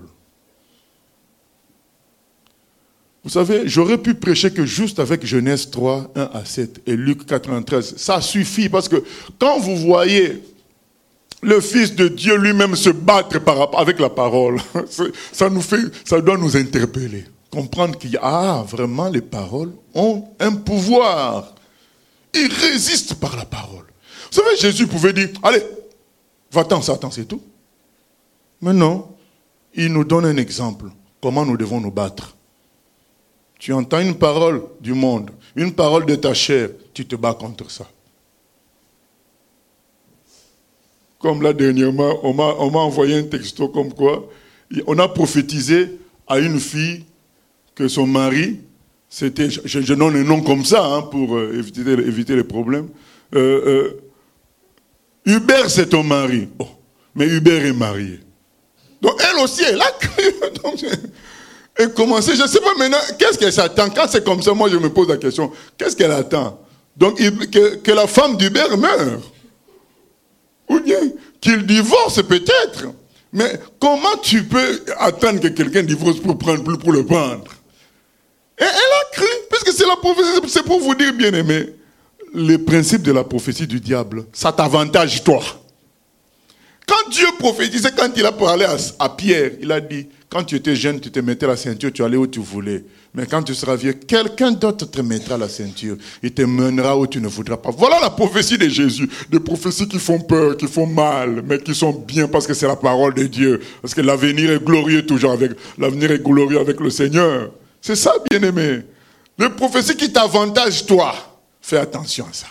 Vous savez, j'aurais pu prêcher que juste avec Genèse 3, 1 à 7 et Luc 93. Ça suffit parce que quand vous voyez le Fils de Dieu lui-même se battre avec la parole, ça doit nous interpeller. Comprendre qu'il y a vraiment les paroles ont un pouvoir. Ils résistent par la parole. Vous savez, Jésus pouvait dire, allez, va-t'en, Satan, c'est tout. Mais non, il nous donne un exemple. Comment nous devons nous battre. Tu entends une parole du monde, une parole de ta chair, tu te bats contre ça. Comme là dernièrement, on m'a envoyé un texto comme quoi, on a prophétisé à une fille que son mari, c'était, je donne un nom comme ça pour éviter les problèmes. Hubert, c'est ton mari. Oh, mais Hubert est marié. Donc elle aussi, elle a cru. Et commencer, je ne sais pas maintenant, qu'est-ce qu'elle s'attend? Quand c'est comme ça, moi je me pose la question, qu'est-ce qu'elle attend? Donc que la femme d'Hubert meure. Ou bien qu'il divorce peut-être. Mais comment tu peux attendre que quelqu'un divorce pour le prendre? Et elle a cru, puisque c'est la prophétie, c'est pour vous dire, bien aimé, le principe de la prophétie du diable, ça t'avantage toi. Quand Dieu prophétisait, quand il a parlé à Pierre, il a dit, quand tu étais jeune, tu te mettais la ceinture, tu allais où tu voulais. Mais quand tu seras vieux, quelqu'un d'autre te mettra la ceinture. Il te mènera où tu ne voudras pas. Voilà la prophétie de Jésus. Des prophéties qui font peur, qui font mal, mais qui sont bien parce que c'est la parole de Dieu. Parce que l'avenir est glorieux toujours l'avenir est glorieux avec le Seigneur. C'est ça, bien-aimé. Les prophéties qui t'avantagent, toi, fais attention à ça.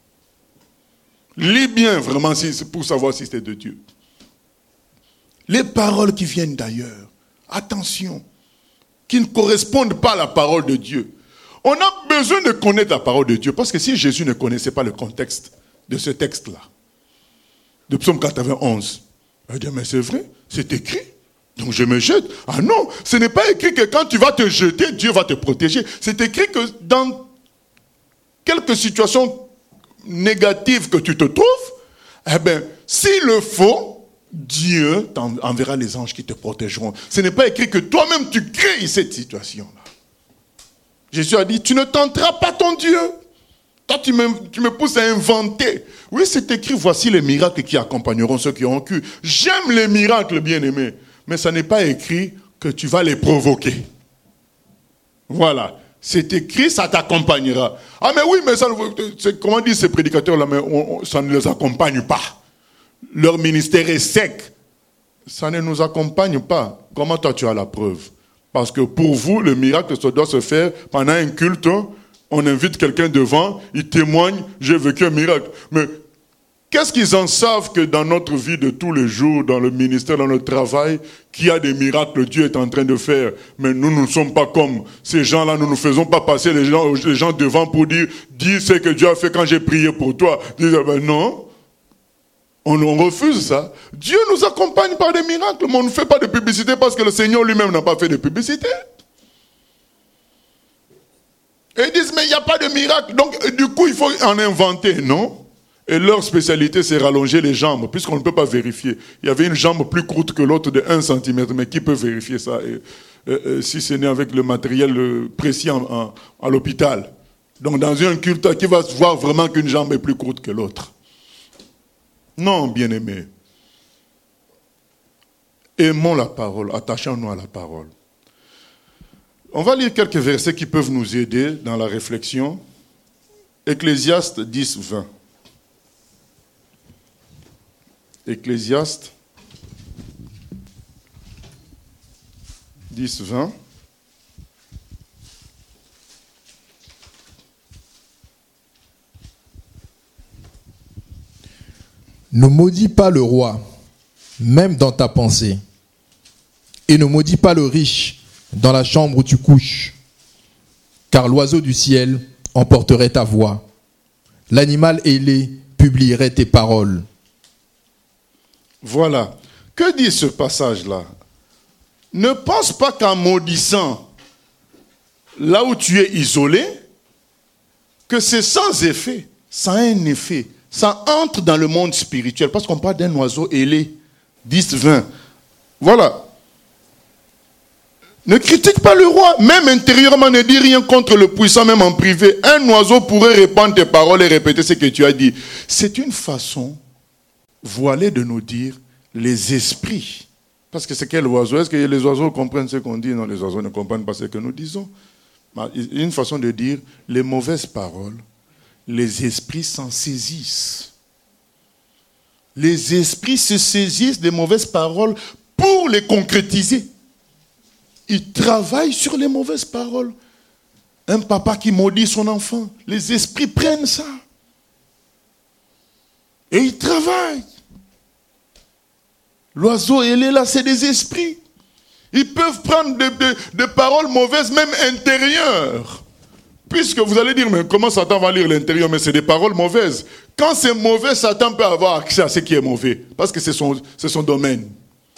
Lis bien, vraiment, pour savoir si c'est de Dieu. Les paroles qui viennent d'ailleurs, attention, qui ne correspondent pas à la parole de Dieu. On a besoin de connaître la parole de Dieu, parce que si Jésus ne connaissait pas le contexte de ce texte-là, de Psaume 91, il va dire, mais c'est vrai, c'est écrit, donc je me jette. Ah non, ce n'est pas écrit que quand tu vas te jeter, Dieu va te protéger. C'est écrit que dans quelques situations négatives que tu te trouves, eh bien, s'il le faut, Dieu enverra les anges qui te protégeront. Ce n'est pas écrit que toi-même tu crées cette situation-là. Jésus a dit, tu ne tenteras pas ton Dieu. Toi, tu me pousses à inventer. Oui, c'est écrit, voici les miracles qui accompagneront ceux qui ont cru. J'aime les miracles, bien-aimés. Mais ça n'est pas écrit que tu vas les provoquer. Voilà. C'est écrit, ça t'accompagnera. Ah mais oui, mais ça, comment disent ces prédicateurs-là, mais ça ne les accompagne pas. Leur ministère est sec. Ça ne nous accompagne pas. Comment toi tu as la preuve? Parce que pour vous, le miracle, ça doit se faire pendant un culte. On invite quelqu'un devant, il témoigne, j'ai vécu un miracle. Mais Qu'est-ce qu'ils en savent que dans notre vie de tous les jours, dans le ministère, dans le travail, qu'il y a des miracles que Dieu est en train de faire. Mais nous ne sommes pas comme ces gens-là, nous ne faisons pas passer les gens devant pour dire ce que Dieu a fait quand j'ai prié pour toi. Non, on refuse ça. Dieu nous accompagne par des miracles, mais on ne fait pas de publicité parce que le Seigneur lui-même n'a pas fait de publicité. Et ils disent, mais il n'y a pas de miracle, donc du coup il faut en inventer, non? Et leur spécialité, c'est rallonger les jambes, puisqu'on ne peut pas vérifier. Il y avait une jambe plus courte que l'autre de 1 cm, mais qui peut vérifier ça si ce n'est avec le matériel précis à l'hôpital. Donc dans un culte, qui va voir vraiment qu'une jambe est plus courte que l'autre? Non, bien-aimés. Aimons la parole, attachons-nous à la parole. On va lire quelques versets qui peuvent nous aider dans la réflexion. Ecclésiaste 10, 20. Ecclésiaste 10, 20. Ne maudis pas le roi, même dans ta pensée, et ne maudis pas le riche dans la chambre où tu couches, car l'oiseau du ciel emporterait ta voix, l'animal ailé publierait tes paroles. Voilà. Que dit ce passage-là? Ne pense pas qu'en maudissant là où tu es isolé, que c'est sans effet. Ça a un effet. Ça entre dans le monde spirituel. Parce qu'on parle d'un oiseau ailé. 10, 20. Voilà. Ne critique pas le roi. Même intérieurement, ne dis rien contre le puissant, même en privé. Un oiseau pourrait répandre tes paroles et répéter ce que tu as dit. C'est une façon voilé de nous dire les esprits. Parce que c'est quel oiseau? Est-ce que les oiseaux comprennent ce qu'on dit? Non, les oiseaux ne comprennent pas ce que nous disons. Une façon de dire les mauvaises paroles, les esprits s'en saisissent. Les esprits se saisissent des mauvaises paroles pour les concrétiser. Ils travaillent sur les mauvaises paroles. Un papa qui maudit son enfant, les esprits prennent ça. Et ils travaillent. L'oiseau ailé là, c'est des esprits. Ils peuvent prendre des paroles mauvaises, même intérieures. Puisque vous allez dire, mais comment Satan va lire l'intérieur? Mais c'est des paroles mauvaises. Quand c'est mauvais, Satan peut avoir accès à ce qui est mauvais. Parce que c'est son domaine.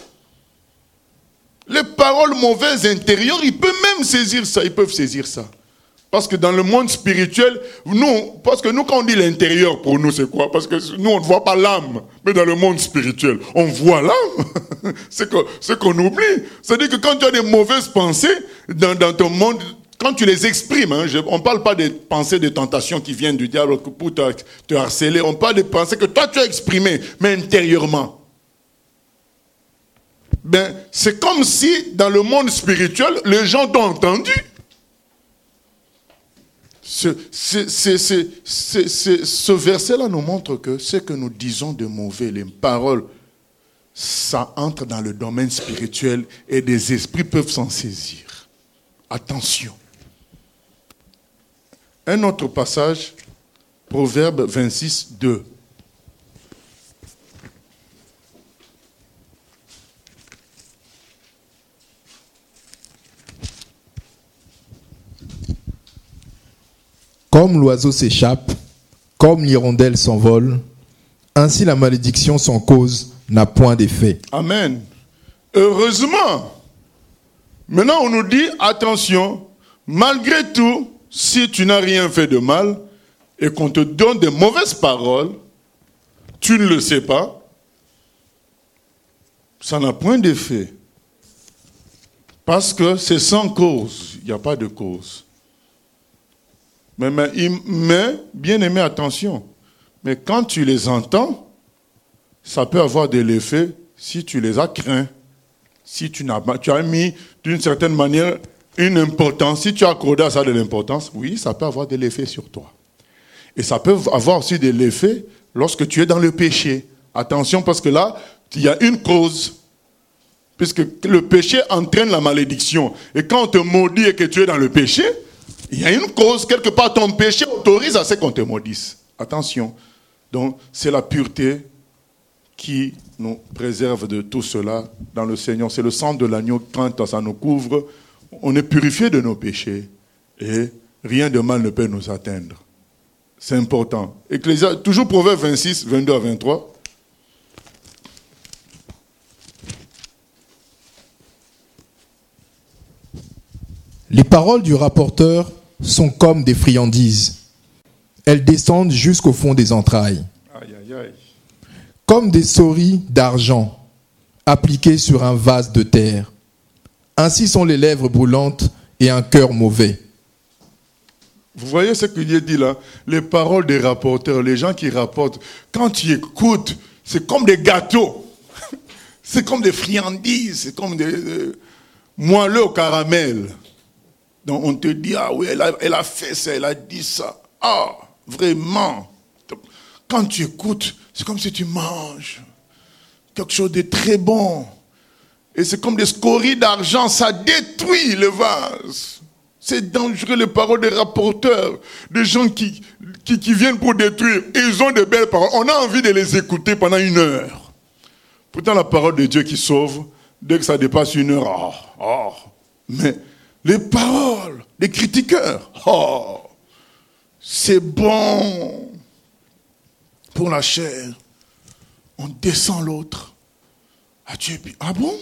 Les paroles mauvaises intérieures, ils peuvent même saisir ça. Ils peuvent saisir ça. Parce que dans le monde spirituel, parce que nous, quand on dit l'intérieur, pour nous, c'est quoi? Parce que nous, on ne voit pas l'âme. Mais dans le monde spirituel, on voit l'âme. C'est qu'on oublie. C'est-à-dire que quand tu as des mauvaises pensées dans ton monde, quand tu les exprimes, on ne parle pas des pensées de tentation qui viennent du diable pour te harceler. On parle des pensées que toi, tu as exprimées, mais intérieurement. Ben, c'est comme si, dans le monde spirituel, les gens t'ont entendu. Ce verset-là nous montre que ce que nous disons de mauvais, les paroles, ça entre dans le domaine spirituel et des esprits peuvent s'en saisir. Attention. Un autre passage, Proverbe 26, 2. Comme l'oiseau s'échappe, comme l'hirondelle s'envole, ainsi la malédiction sans cause n'a point d'effet. Amen. Heureusement. Maintenant, on nous dit, attention, malgré tout, si tu n'as rien fait de mal et qu'on te donne des mauvaises paroles, tu ne le sais pas, ça n'a point d'effet. Parce que c'est sans cause. Il n'y a pas de cause. Mais, bien aimé, attention. Mais quand tu les entends, ça peut avoir de l'effet si tu les as craints. Si tu as mis d'une certaine manière une importance, si tu as accordé à ça de l'importance, oui, ça peut avoir de l'effet sur toi. Et ça peut avoir aussi de l'effet lorsque tu es dans le péché. Attention, parce que là, il y a une cause. Puisque le péché entraîne la malédiction. Et quand on te maudit et que tu es dans le péché, il y a une cause, quelque part ton péché autorise à ce qu'on te maudisse. Attention. Donc, c'est la pureté qui nous préserve de tout cela dans le Seigneur. C'est le sang de l'agneau, quand ça nous couvre, on est purifié de nos péchés et rien de mal ne peut nous atteindre. C'est important. Toujours Proverbe 26, 22 à 23. Les paroles du rapporteur sont comme des friandises. Elles descendent jusqu'au fond des entrailles. Aïe, aïe, aïe. Comme des scories d'argent appliquées sur un vase de terre. Ainsi sont les lèvres brûlantes et un cœur mauvais. Vous voyez ce qu'il est dit là? Les paroles des rapporteurs, les gens qui rapportent, quand tu écoutes, c'est comme des gâteaux. C'est comme des friandises, c'est comme des moelleux au caramel. Donc on te dit, ah oui, elle a fait ça, elle a dit ça. Ah, vraiment. Quand tu écoutes, c'est comme si tu manges quelque chose de très bon. Et c'est comme des scories d'argent, ça détruit le vase. C'est dangereux, les paroles des rapporteurs, des gens qui viennent pour détruire. Et ils ont de belles paroles. On a envie de les écouter pendant 1 heure. Pourtant, la parole de Dieu qui sauve, dès que ça dépasse 1 heure, mais les paroles des critiqueurs, c'est bon pour la chair. On descend l'autre. Ah bon?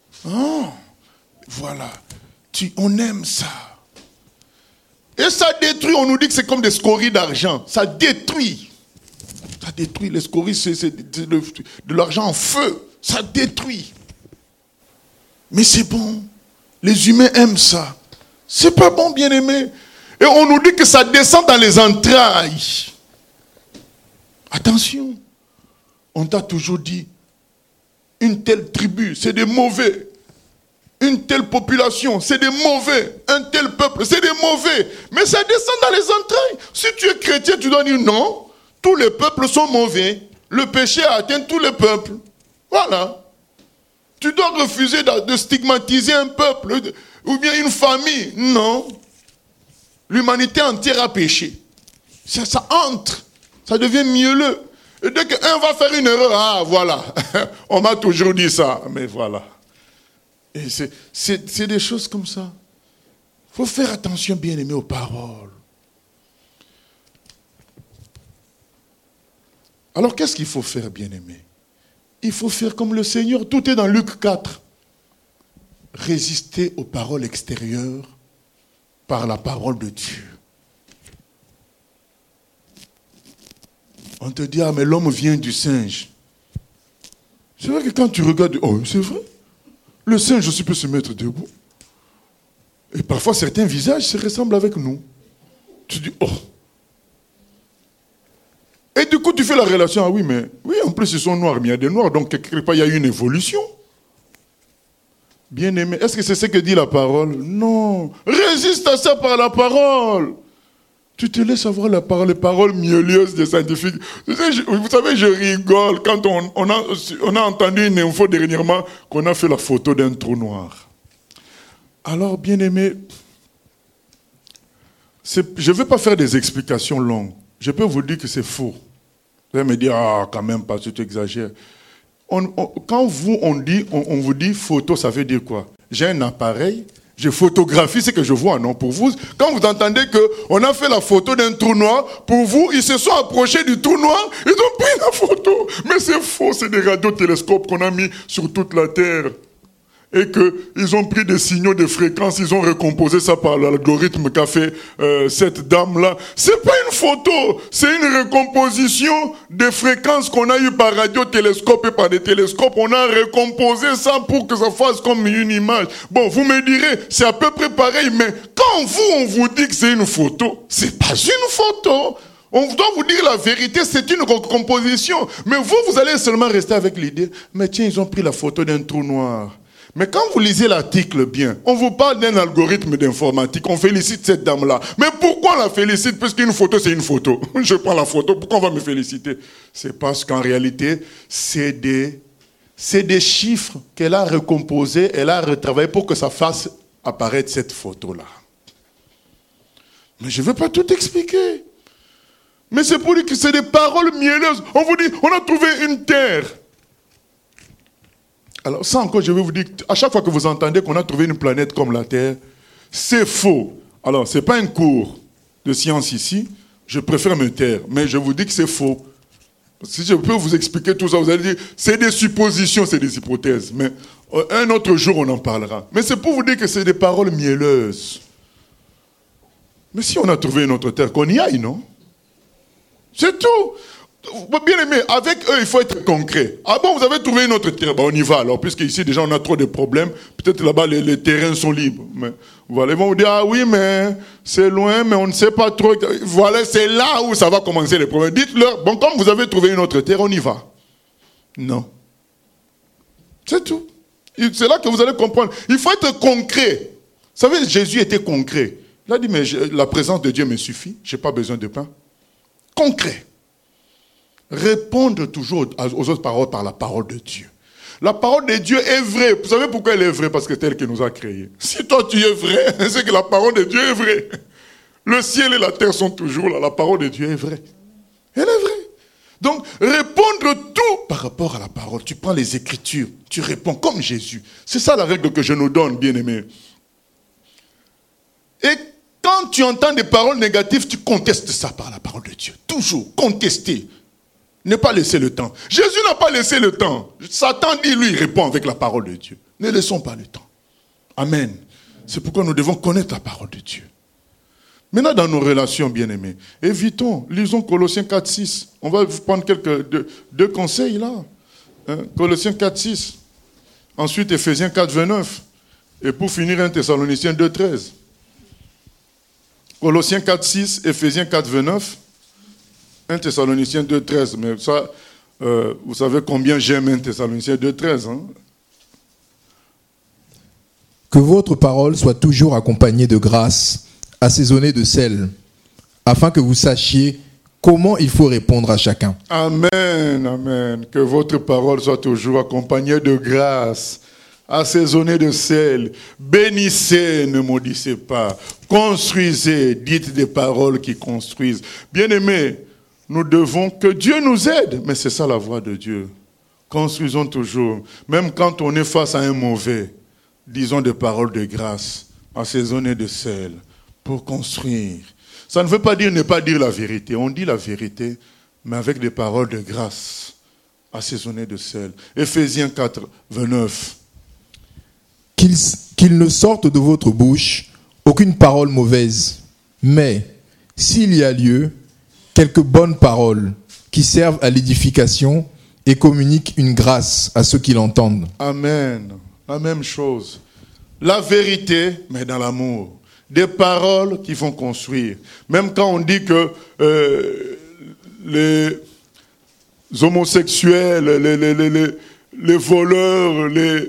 Voilà. On aime ça. Et ça détruit, on nous dit que c'est comme des scories d'argent. Ça détruit. Ça détruit. Les scories, c'est de l'argent en feu. Ça détruit. Mais c'est bon. Les humains aiment ça. C'est pas bon, bien-aimé. Et on nous dit que ça descend dans les entrailles. Attention. On t'a toujours dit, une telle tribu, c'est des mauvais. Une telle population, c'est des mauvais. Un tel peuple, c'est des mauvais. Mais ça descend dans les entrailles. Si tu es chrétien, tu dois dire non. Tous les peuples sont mauvais. Le péché a atteint tous les peuples. Voilà. Tu dois refuser de stigmatiser un peuple ou bien une famille. Non. L'humanité entière a péché. Ça entre. Ça devient mielleux. Et dès qu'un va faire une erreur, voilà. On m'a toujours dit ça. Mais voilà. Et c'est des choses comme ça. Il faut faire attention, bien-aimé, aux paroles. Alors, qu'est-ce qu'il faut faire, bien-aimé? Il faut faire comme le Seigneur. Tout est dans Luc 4. Résister aux paroles extérieures par la parole de Dieu. On te dit, ah, mais l'homme vient du singe. C'est vrai que quand tu regardes, c'est vrai. Le singe aussi peut se mettre debout. Et parfois, certains visages se ressemblent avec nous. Tu dis, Et du coup, tu fais la relation. Ah oui, mais oui, en plus, ils sont noirs, mais il y a des noirs. Donc, quelque part, il y a eu une évolution. Bien-aimé, est-ce que c'est ce que dit la parole? Non. Résiste à ça par la parole. Tu te laisses avoir la parole, les paroles mielleuses des scientifiques. Vous savez, je rigole quand on a entendu une info dernièrement qu'on a fait la photo d'un trou noir. Alors, bien-aimé, je ne vais pas faire des explications longues. Je peux vous dire que c'est faux. Vous allez me dire, quand même, parce que tu exagères. Quand on vous dit photo, ça veut dire quoi? J'ai un appareil. Je photographie ce que je vois, non? Pour vous, quand vous entendez qu'on a fait la photo d'un trou noir, pour vous, ils se sont approchés du trou noir, ils ont pris la photo. Mais c'est faux, c'est des radiotélescopes qu'on a mis sur toute la Terre. Et qu'ils ont pris des signaux de fréquence, ils ont recomposé ça par l'algorithme qu'a fait cette dame-là. C'est pas une photo, c'est une recomposition des fréquences qu'on a eues par radiotélescope et par des télescopes. On a recomposé ça pour que ça fasse comme une image. Bon, vous me direz, c'est à peu près pareil, mais quand on vous dit que c'est une photo, c'est pas une photo. On doit vous dire la vérité, c'est une recomposition. Mais vous allez seulement rester avec l'idée, mais tiens, ils ont pris la photo d'un trou noir. Mais quand vous lisez l'article bien, on vous parle d'un algorithme d'informatique, on félicite cette dame-là. Mais pourquoi on la félicite? Parce qu'une photo, c'est une photo. Je prends la photo, pourquoi on va me féliciter? C'est parce qu'en réalité, c'est des chiffres qu'elle a recomposés, elle a retravaillé pour que ça fasse apparaître cette photo-là. Mais je ne veux pas tout expliquer. Mais c'est pour dire que c'est des paroles mielleuses. On vous dit, on a trouvé une terre. Alors ça encore, je vais vous dire, à chaque fois que vous entendez qu'on a trouvé une planète comme la Terre, c'est faux. Alors, ce n'est pas un cours de science ici, je préfère me taire, mais je vous dis que c'est faux. Si je peux vous expliquer tout ça, vous allez dire, c'est des suppositions, c'est des hypothèses. Mais un autre jour, on en parlera. Mais c'est pour vous dire que c'est des paroles mielleuses. Mais si on a trouvé une autre terre, qu'on y aille, non? C'est tout. Bien aimé, avec eux, il faut être concret. Ah bon, vous avez trouvé une autre terre, ben on y va alors, puisque ici déjà on a trop de problèmes. Peut-être là-bas les terrains sont libres. Mais voilà, ils vont vous dire, ah oui, mais c'est loin, mais on ne sait pas trop. Voilà, c'est là où ça va commencer les problèmes. Dites-leur, bon, comme vous avez trouvé une autre terre, on y va. Non. C'est tout. C'est là que vous allez comprendre. Il faut être concret. Vous savez, Jésus était concret. Il a dit, mais la présence de Dieu me suffit, je n'ai pas besoin de pain. Concret. Répondre toujours aux autres paroles par la parole de Dieu. La parole de Dieu est vraie. Vous savez pourquoi elle est vraie? Parce que c'est elle qui nous a créés. Si toi tu es vrai, c'est que la parole de Dieu est vraie. Le ciel et la terre sont toujours là. La parole de Dieu est vraie. Elle est vraie. Donc, répondre tout par rapport à la parole. Tu prends les Écritures, tu réponds comme Jésus. C'est ça la règle que je nous donne, bien-aimés. Et quand tu entends des paroles négatives, tu contestes ça par la parole de Dieu. Toujours contester. Ne pas laisser le temps. Jésus n'a pas laissé le temps. Satan dit, lui, il répond avec la parole de Dieu. Ne laissons pas le temps. Amen. C'est pourquoi nous devons connaître la parole de Dieu. Maintenant, dans nos relations, bien-aimés, évitons, lisons Colossiens 4, 6. On va prendre deux conseils là. Colossiens 4, 6. Ensuite, Éphésiens 4, 29. Et pour finir, 1 Thessaloniciens 2, 13. Colossiens 4, 6, Éphésiens 4, 29. 1 Thessaloniciens 2, 13. Mais ça, vous savez combien j'aime 1 Thessaloniciens 2, 13. Hein? Que votre parole soit toujours accompagnée de grâce, assaisonnée de sel, afin que vous sachiez comment il faut répondre à chacun. Amen, amen. Que votre parole soit toujours accompagnée de grâce, assaisonnée de sel. Bénissez, ne maudissez pas. Construisez, dites des paroles qui construisent. Bien-aimés, nous devons que Dieu nous aide. Mais c'est ça la voie de Dieu. Construisons toujours. Même quand on est face à un mauvais, disons des paroles de grâce, assaisonnées de sel, pour construire. Ça ne veut pas dire ne pas dire la vérité. On dit la vérité, mais avec des paroles de grâce, assaisonnées de sel. Éphésiens 4, 29. Qu'il ne sorte de votre bouche aucune parole mauvaise, mais s'il y a lieu, quelques bonnes paroles qui servent à l'édification et communiquent une grâce à ceux qui l'entendent. Amen. La même chose. La vérité, mais dans l'amour. Des paroles qui vont construire. Même quand on dit que les homosexuels, les voleurs,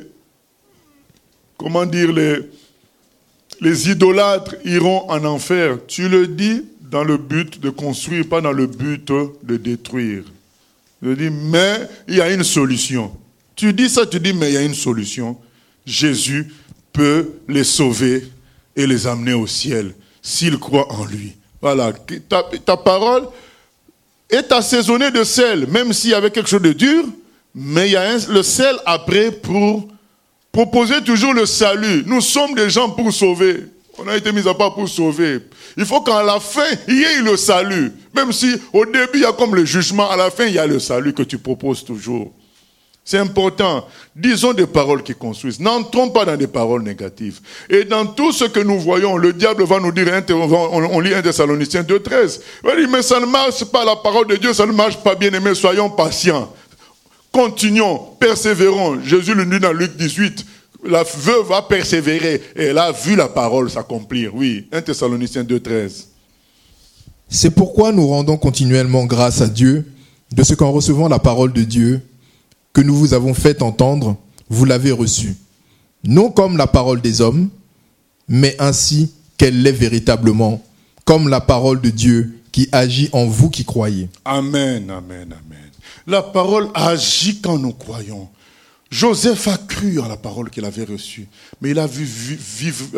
les idolâtres iront en enfer. Tu le dis dans le but de construire, pas dans le but de détruire. Je dis, mais il y a une solution. Tu dis ça, tu dis, mais il y a une solution. Jésus peut les sauver et les amener au ciel s'ils croient en lui. Voilà, ta parole est assaisonnée de sel, même s'il y avait quelque chose de dur, mais il y a le sel après pour proposer toujours le salut. Nous sommes des gens pour sauver. On a été mis à part pour sauver. Il faut qu'à la fin, il y ait le salut. Même si au début, il y a comme le jugement, à la fin, il y a le salut que tu proposes toujours. C'est important. Disons des paroles qui construisent. N'entrons pas dans des paroles négatives. Et dans tout ce que nous voyons, le diable va nous dire, on lit 1 Thessaloniciens 2, 13. Il va dire, mais ça ne marche pas, la parole de Dieu, ça ne marche pas, bien aimés, soyons patients. Continuons, persévérons. Jésus le dit dans Luc 18. La veuve a persévéré et elle a vu la parole s'accomplir. Oui, 1 Thessaloniciens 2, 13. C'est pourquoi nous rendons continuellement grâce à Dieu de ce qu'en recevant la parole de Dieu que nous vous avons fait entendre, vous l'avez reçue. Non comme la parole des hommes, mais ainsi qu'elle l'est véritablement, comme la parole de Dieu qui agit en vous qui croyez. Amen, amen, amen. La parole agit quand nous croyons. Joseph a cru en la parole qu'il avait reçue, mais il a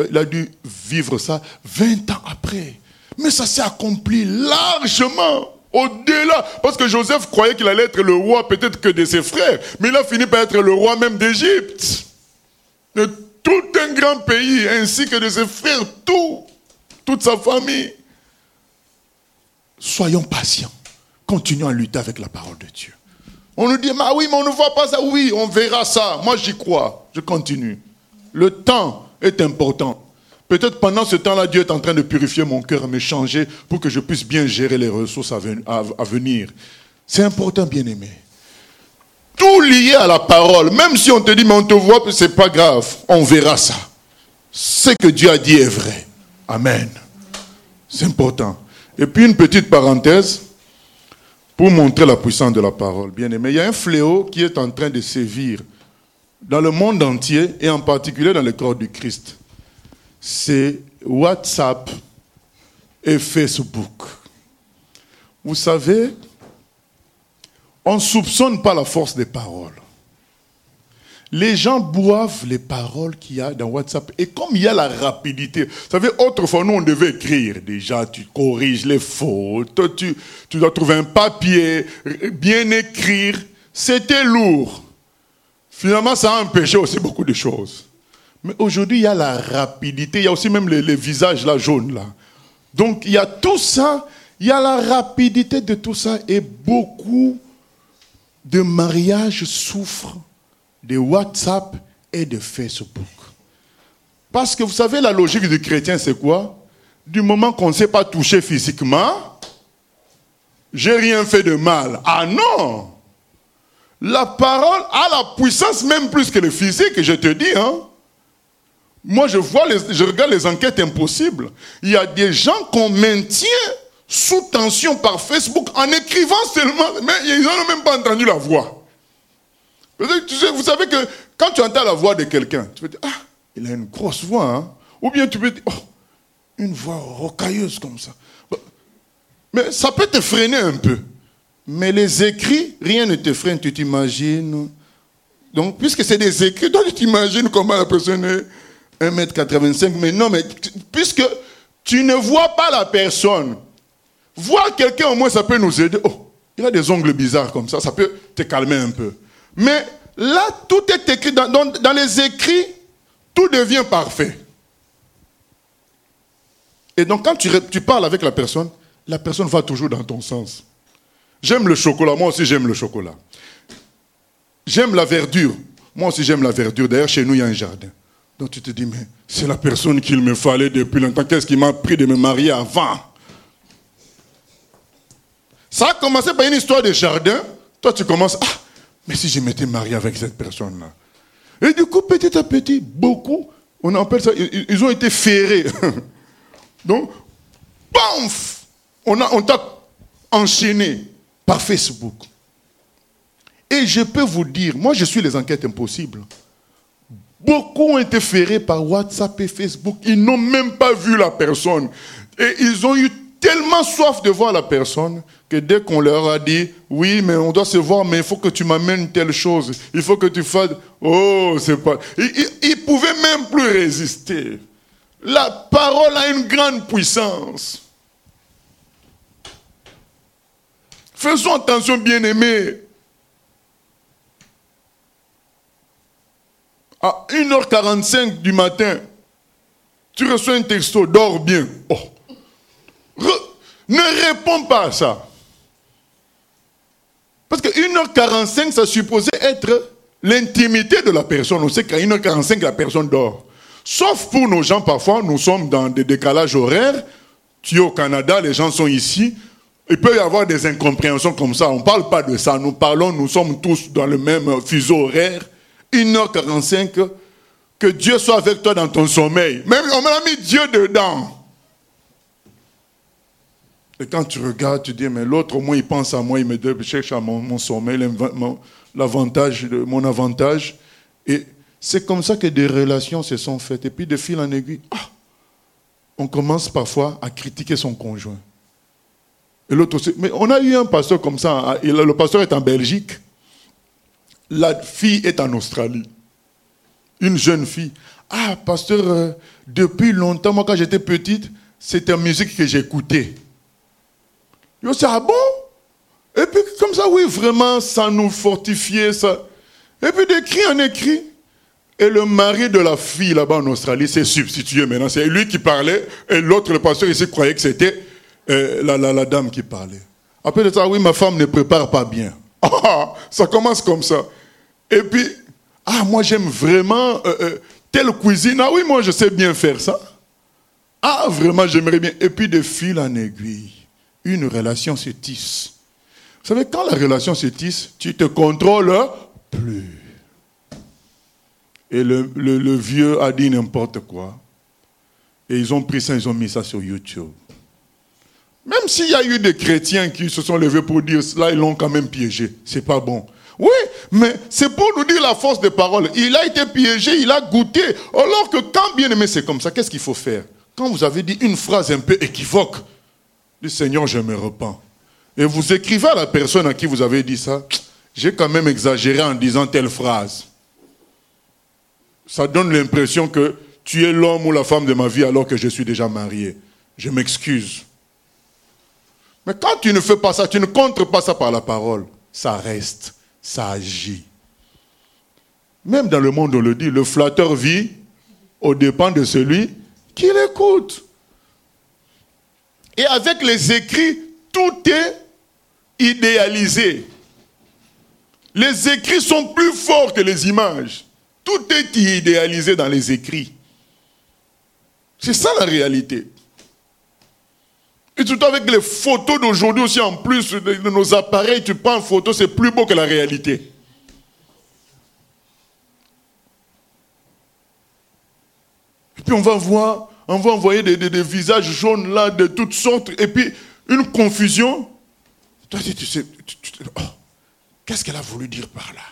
dû vivre ça 20 ans après. Mais ça s'est accompli largement Au-delà, parce que Joseph croyait qu'il allait être le roi peut-être que de ses frères, mais il a fini par être le roi même d'Égypte. De tout un grand pays, ainsi que de ses frères, toute sa famille. Soyons patients. Continuons à lutter avec la parole de Dieu. On nous dit, oui, mais on ne voit pas ça. Oui, on verra ça. Moi, j'y crois. Je continue. Le temps est important. Peut-être pendant ce temps-là, Dieu est en train de purifier mon cœur, me changer pour que je puisse bien gérer les ressources à venir. C'est important, bien-aimé. Tout lié à la parole. Même si on te dit, mais on te voit, c'est pas grave. On verra ça. Ce que Dieu a dit est vrai. Amen. C'est important. Et puis une petite parenthèse pour montrer la puissance de la parole. Bien-aimé, il y a un fléau qui est en train de sévir dans le monde entier et en particulier dans le corps du Christ. C'est WhatsApp et Facebook. Vous savez, on ne soupçonne pas la force des paroles. Les gens boivent les paroles qu'il y a dans WhatsApp. Et comme il y a la rapidité, vous savez, autrefois, nous, on devait écrire. Déjà, tu corriges les fautes, tu dois trouver un papier, bien écrire. C'était lourd. Finalement, ça a empêché aussi beaucoup de choses. Mais aujourd'hui, il y a la rapidité. Il y a aussi même les visages là, jaunes. Là. Donc, il y a tout ça. Il y a la rapidité de tout ça. Et beaucoup de mariages souffrent de WhatsApp et de Facebook. Parce que vous savez, la logique du chrétien, c'est quoi? Du moment qu'on ne s'est pas touché physiquement, j'ai rien fait de mal. Ah non! La parole a la puissance même plus que le physique, je te dis. Hein? Moi, je regarde les enquêtes impossibles. Il y a des gens qu'on maintient sous tension par Facebook en écrivant seulement, mais ils n'ont même pas entendu la voix. Vous savez que quand tu entends la voix de quelqu'un, tu peux dire, il a une grosse voix. Hein? Ou bien tu peux dire, une voix rocailleuse comme ça. Mais ça peut te freiner un peu. Mais les écrits, rien ne te freine, tu t'imagines. Donc, puisque c'est des écrits, toi tu t'imagines comment la personne est 1m85. Mais non, mais puisque tu ne vois pas la personne, voir quelqu'un au moins ça peut nous aider. Il a des ongles bizarres comme ça peut te calmer un peu. Mais là, tout est écrit. Dans les écrits, tout devient parfait. Et donc, quand tu parles avec la personne va toujours dans ton sens. J'aime le chocolat. Moi aussi, j'aime le chocolat. J'aime la verdure. Moi aussi, j'aime la verdure. D'ailleurs, chez nous, il y a un jardin. Donc, tu te dis, mais c'est la personne qu'il me fallait depuis longtemps. Qu'est-ce qui m'a pris de me marier avant? Ça a commencé par une histoire de jardin. Toi, tu commences... mais si je m'étais marié avec cette personne-là. Et du coup, petit à petit, beaucoup, on appelle ça, ils ont été ferrés. Donc, paf, on t'a enchaîné par Facebook. Et je peux vous dire, moi je suis les enquêtes impossibles. Beaucoup ont été ferrés par WhatsApp et Facebook. Ils n'ont même pas vu la personne. Et ils ont eu tellement soif de voir la personne que dès qu'on leur a dit, oui, mais on doit se voir, mais il faut que tu m'amènes telle chose. Il faut que tu fasses... c'est pas... Ils ne pouvaient même plus résister. La parole a une grande puissance. Faisons attention, bien-aimés. À 1h45 du matin, tu reçois un texto, dors bien. Ne réponds pas à ça. Parce que 1h45, ça supposait être l'intimité de la personne. On sait qu'à 1h45, la personne dort. Sauf pour nos gens, parfois, nous sommes dans des décalages horaires. Tu es au Canada, les gens sont ici. Il peut y avoir des incompréhensions comme ça. On ne parle pas de ça. Nous sommes tous dans le même fuseau horaire. 1h45, que Dieu soit avec toi dans ton sommeil. Même on m'a mis Dieu dedans. Et quand tu regardes, tu dis, mais l'autre, au moins, il pense à moi, il me cherche à mon sommeil, l'avantage de mon avantage. Et c'est comme ça que des relations se sont faites. Et puis, de fil en aiguille, on commence parfois à critiquer son conjoint. Et l'autre aussi. Mais on a eu un pasteur comme ça. Le pasteur est en Belgique. La fille est en Australie. Une jeune fille. Pasteur, depuis longtemps, moi, quand j'étais petite, c'était la musique que j'écoutais. Je dis, bon? ça, oui, vraiment, ça nous fortifiait, ça. Et puis d'écrit en écrit. Et le mari de la fille là-bas en Australie s'est substitué maintenant. C'est lui qui parlait, et l'autre, le pasteur, il croyait que c'était la dame qui parlait. Après de ça, oui, ma femme ne prépare pas bien. Ah, ça commence comme ça. Et puis, moi j'aime vraiment telle cuisine. Ah oui, moi je sais bien faire ça. Ah, vraiment, j'aimerais bien. Et puis de fil en aiguille, une relation se tisse. Vous savez, quand la relation se tisse, tu te contrôles plus. Et le vieux a dit n'importe quoi. Et ils ont pris ça, ils ont mis ça sur YouTube. Même s'il y a eu des chrétiens qui se sont levés pour dire cela, ils l'ont quand même piégé. C'est pas bon. Oui, mais c'est pour nous dire la force des paroles. Il a été piégé, il a goûté. Alors que quand bien aimé c'est comme ça, qu'est-ce qu'il faut faire? Quand vous avez dit une phrase un peu équivoque, du Seigneur, je me repens. Et vous écrivez à la personne à qui vous avez dit ça, j'ai quand même exagéré en disant telle phrase. Ça donne l'impression que tu es l'homme ou la femme de ma vie alors que je suis déjà marié. Je m'excuse. Mais quand tu ne fais pas ça, tu ne contres pas ça par la parole, ça reste, ça agit. Même dans le monde, on le dit, le flatteur vit aux dépens de celui qui l'écoute. Et avec les écrits, tout est idéalisé. Les écrits sont plus forts que les images. Tout est idéalisé dans les écrits. C'est ça la réalité. Et surtout avec les photos d'aujourd'hui aussi, en plus de nos appareils, tu prends une photo, c'est plus beau que la réalité. Et puis on va envoyer des visages jaunes là, de toutes sortes, et puis une confusion. Toi, tu sais, qu'est-ce qu'elle a voulu dire par là?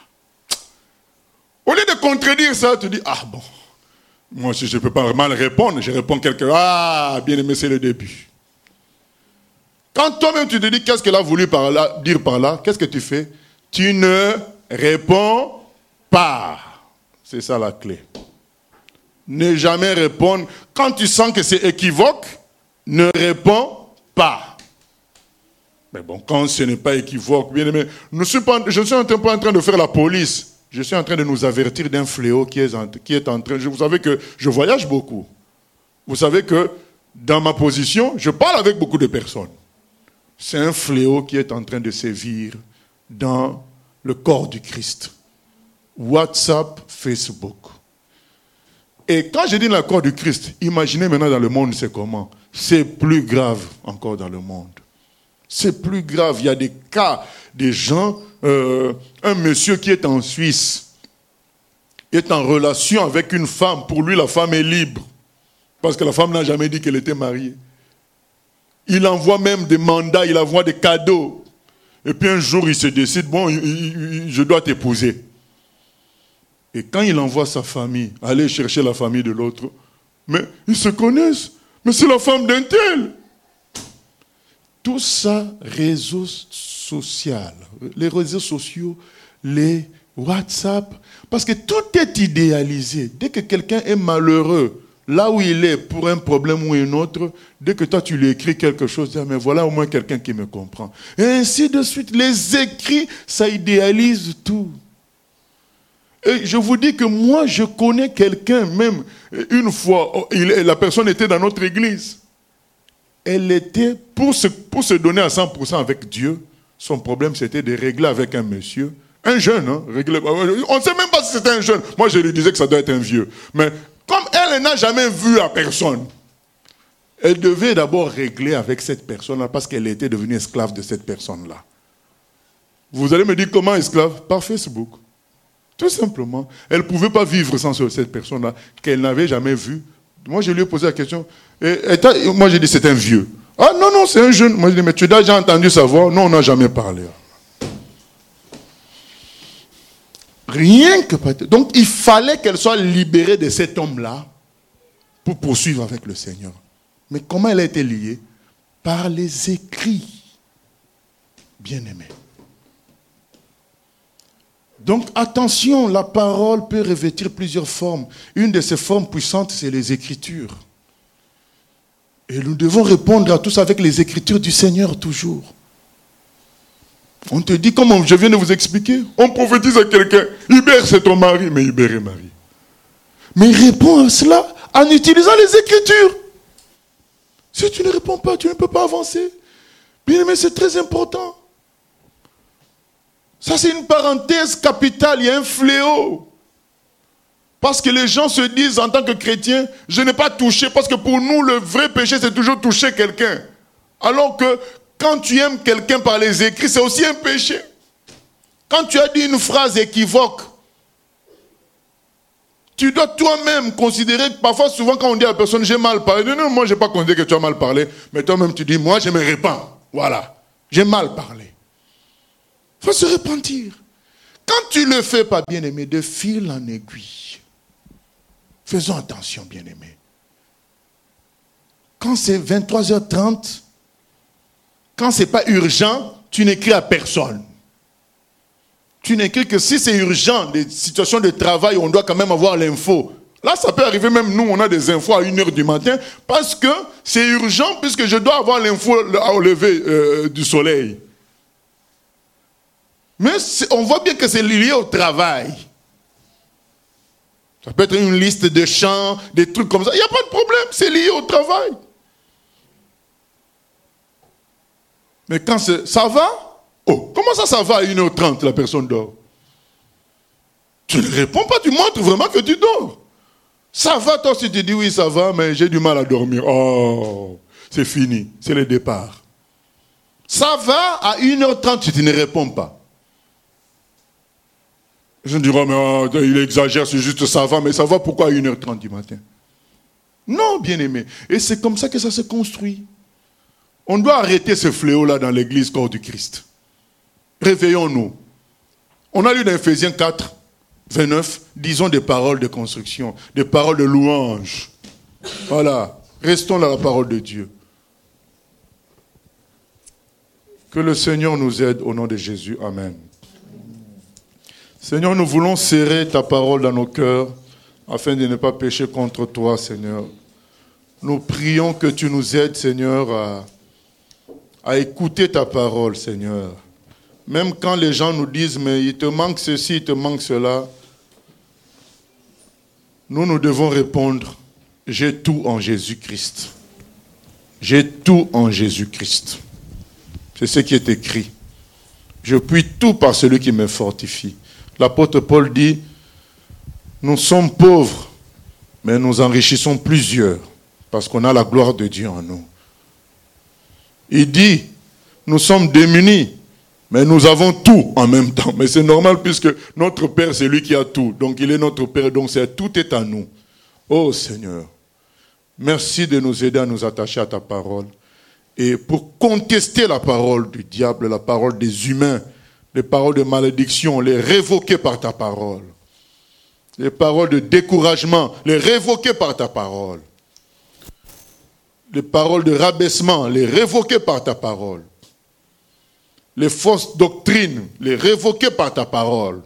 Au lieu de contredire ça, tu dis, bon, moi si je ne peux pas mal répondre, je réponds bien aimé, c'est le début. Quand toi-même tu te dis qu'est-ce qu'elle a voulu dire par là, qu'est-ce que tu fais? Tu ne réponds pas. C'est ça la clé. Ne jamais répondre. Quand tu sens que c'est équivoque, ne réponds pas. Mais bon, quand ce n'est pas équivoque, bien aimé, je ne suis pas en train de faire la police. Je suis en train de nous avertir d'un fléau qui est en train... Vous savez que je voyage beaucoup. Vous savez que dans ma position, je parle avec beaucoup de personnes. C'est un fléau qui est en train de sévir dans le corps du Christ. WhatsApp, Facebook. Et quand je dis dans le corps du Christ, imaginez maintenant dans le monde, c'est comment? C'est plus grave encore dans le monde. C'est plus grave. Il y a des cas, des gens... un monsieur qui est en Suisse est en relation avec une femme. Pour lui, la femme est libre. Parce que la femme n'a jamais dit qu'elle était mariée. Il envoie même des mandats, il envoie des cadeaux. Et puis un jour, il se décide, bon, je dois t'épouser. Et quand il envoie sa famille, aller chercher la famille de l'autre, mais ils se connaissent. Mais c'est la femme d'un tel. Tout ça, réseaux sociaux, les réseaux sociaux, les WhatsApp, parce que tout est idéalisé. Dès que quelqu'un est malheureux, là où il est pour un problème ou un autre, dès que toi tu lui écris quelque chose, tu dis, mais voilà au moins quelqu'un qui me comprend. Et ainsi de suite, les écrits, ça idéalise tout. Et je vous dis que moi, je connais quelqu'un, même une fois, la personne était dans notre église. Elle était, pour se donner à 100% avec Dieu, son problème c'était de régler avec un monsieur, un jeune, on ne sait même pas si c'était un jeune. Moi je lui disais que ça doit être un vieux. Mais comme elle n'a jamais vu la personne, elle devait d'abord régler avec cette personne-là parce qu'elle était devenue esclave de cette personne-là. Vous allez me dire comment esclave? Par Facebook. Tout simplement. Elle ne pouvait pas vivre sans cette personne-là qu'elle n'avait jamais vue. Moi, je lui ai posé la question. Moi, j'ai dit, c'est un vieux. Ah non, c'est un jeune. Moi, je lui ai dit, mais tu as déjà entendu sa voix? Non, on n'a jamais parlé. Rien que... Donc, il fallait qu'elle soit libérée de cet homme-là pour poursuivre avec le Seigneur. Mais comment elle a été liée? Par les écrits. Bien-aimés. Donc attention, la parole peut revêtir plusieurs formes. Une de ces formes puissantes, c'est les Écritures. Et nous devons répondre à tous avec les Écritures du Seigneur toujours. On te dit, comme je viens de vous expliquer, on prophétise à quelqu'un, Hubert c'est ton mari, mais Hubert est marié. Mais il répond à cela en utilisant les Écritures. Si tu ne réponds pas, tu ne peux pas avancer. Bien aimé, c'est très important. Ça, c'est une parenthèse capitale, il y a un fléau. Parce que les gens se disent, en tant que chrétiens, je n'ai pas touché, parce que pour nous, le vrai péché, c'est toujours toucher quelqu'un. Alors que, quand tu aimes quelqu'un par les écrits, c'est aussi un péché. Quand tu as dit une phrase équivoque, tu dois toi-même considérer, parfois, souvent, quand on dit à la personne, j'ai mal parlé, non, moi, je n'ai pas considéré que tu as mal parlé, mais toi-même, tu dis, moi, je me répands. Voilà, j'ai mal parlé. Il faut se repentir. Quand tu ne le fais pas, bien-aimé, de fil en aiguille, faisons attention, bien-aimé. Quand c'est 23h30, quand ce n'est pas urgent, tu n'écris à personne. Tu n'écris que si c'est urgent, des situations de travail où on doit quand même avoir l'info. Là, ça peut arriver même nous, on a des infos à 1h du matin, parce que c'est urgent, puisque je dois avoir l'info au lever du soleil. Mais on voit bien que c'est lié au travail. Ça peut être une liste de chants, des trucs comme ça. Il n'y a pas de problème, c'est lié au travail. Mais quand ça va? Oh, comment ça va à 1h30, la personne dort? Tu ne réponds pas, tu montres vraiment que tu dors. Ça va, toi, si tu dis oui, ça va, mais j'ai du mal à dormir. Oh, c'est fini, c'est le départ. Ça va, à 1h30, tu ne réponds pas. Je me dirais, mais il exagère, c'est juste ça va, mais ça va pourquoi à 1h30 du matin? Non, bien-aimé. Et c'est comme ça que ça se construit. On doit arrêter ce fléau-là dans l'église corps du Christ. Réveillons-nous. On a lu dans Ephésiens 4, 29, disons des paroles de construction, des paroles de louange. Voilà. Restons dans la parole de Dieu. Que le Seigneur nous aide au nom de Jésus. Amen. Seigneur, nous voulons serrer ta parole dans nos cœurs afin de ne pas pécher contre toi, Seigneur. Nous prions que tu nous aides, Seigneur, à écouter ta parole, Seigneur. Même quand les gens nous disent, mais il te manque ceci, il te manque cela, nous devons répondre, j'ai tout en Jésus-Christ. J'ai tout en Jésus-Christ. C'est ce qui est écrit. Je puis tout par celui qui me fortifie. L'apôtre Paul dit, nous sommes pauvres, mais nous enrichissons plusieurs, parce qu'on a la gloire de Dieu en nous. Il dit, nous sommes démunis, mais nous avons tout en même temps. Mais c'est normal puisque notre Père, c'est lui qui a tout. Donc il est notre Père, donc tout est à nous. Oh Seigneur, merci de nous aider à nous attacher à ta parole. Et pour contester la parole du diable, la parole des humains, les paroles de malédiction, les révoquer par ta parole. Les paroles de découragement, les révoquer par ta parole. Les paroles de rabaissement, les révoquer par ta parole. Les fausses doctrines, les révoquer par ta parole.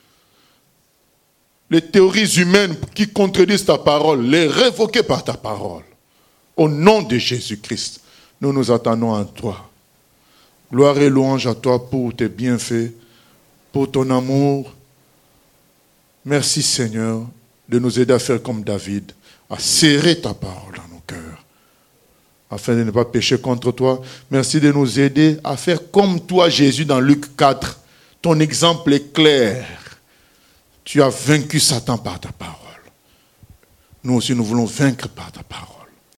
Les théories humaines qui contredisent ta parole, les révoquer par ta parole. Au nom de Jésus-Christ, nous nous attendons à toi. Gloire et louange à toi pour tes bienfaits, pour ton amour. Merci Seigneur de nous aider à faire comme David, à serrer ta parole dans nos cœurs, afin de ne pas pécher contre toi. Merci de nous aider à faire comme toi Jésus dans Luc 4. Ton exemple est clair. Tu as vaincu Satan par ta parole. Nous aussi nous voulons vaincre par ta parole.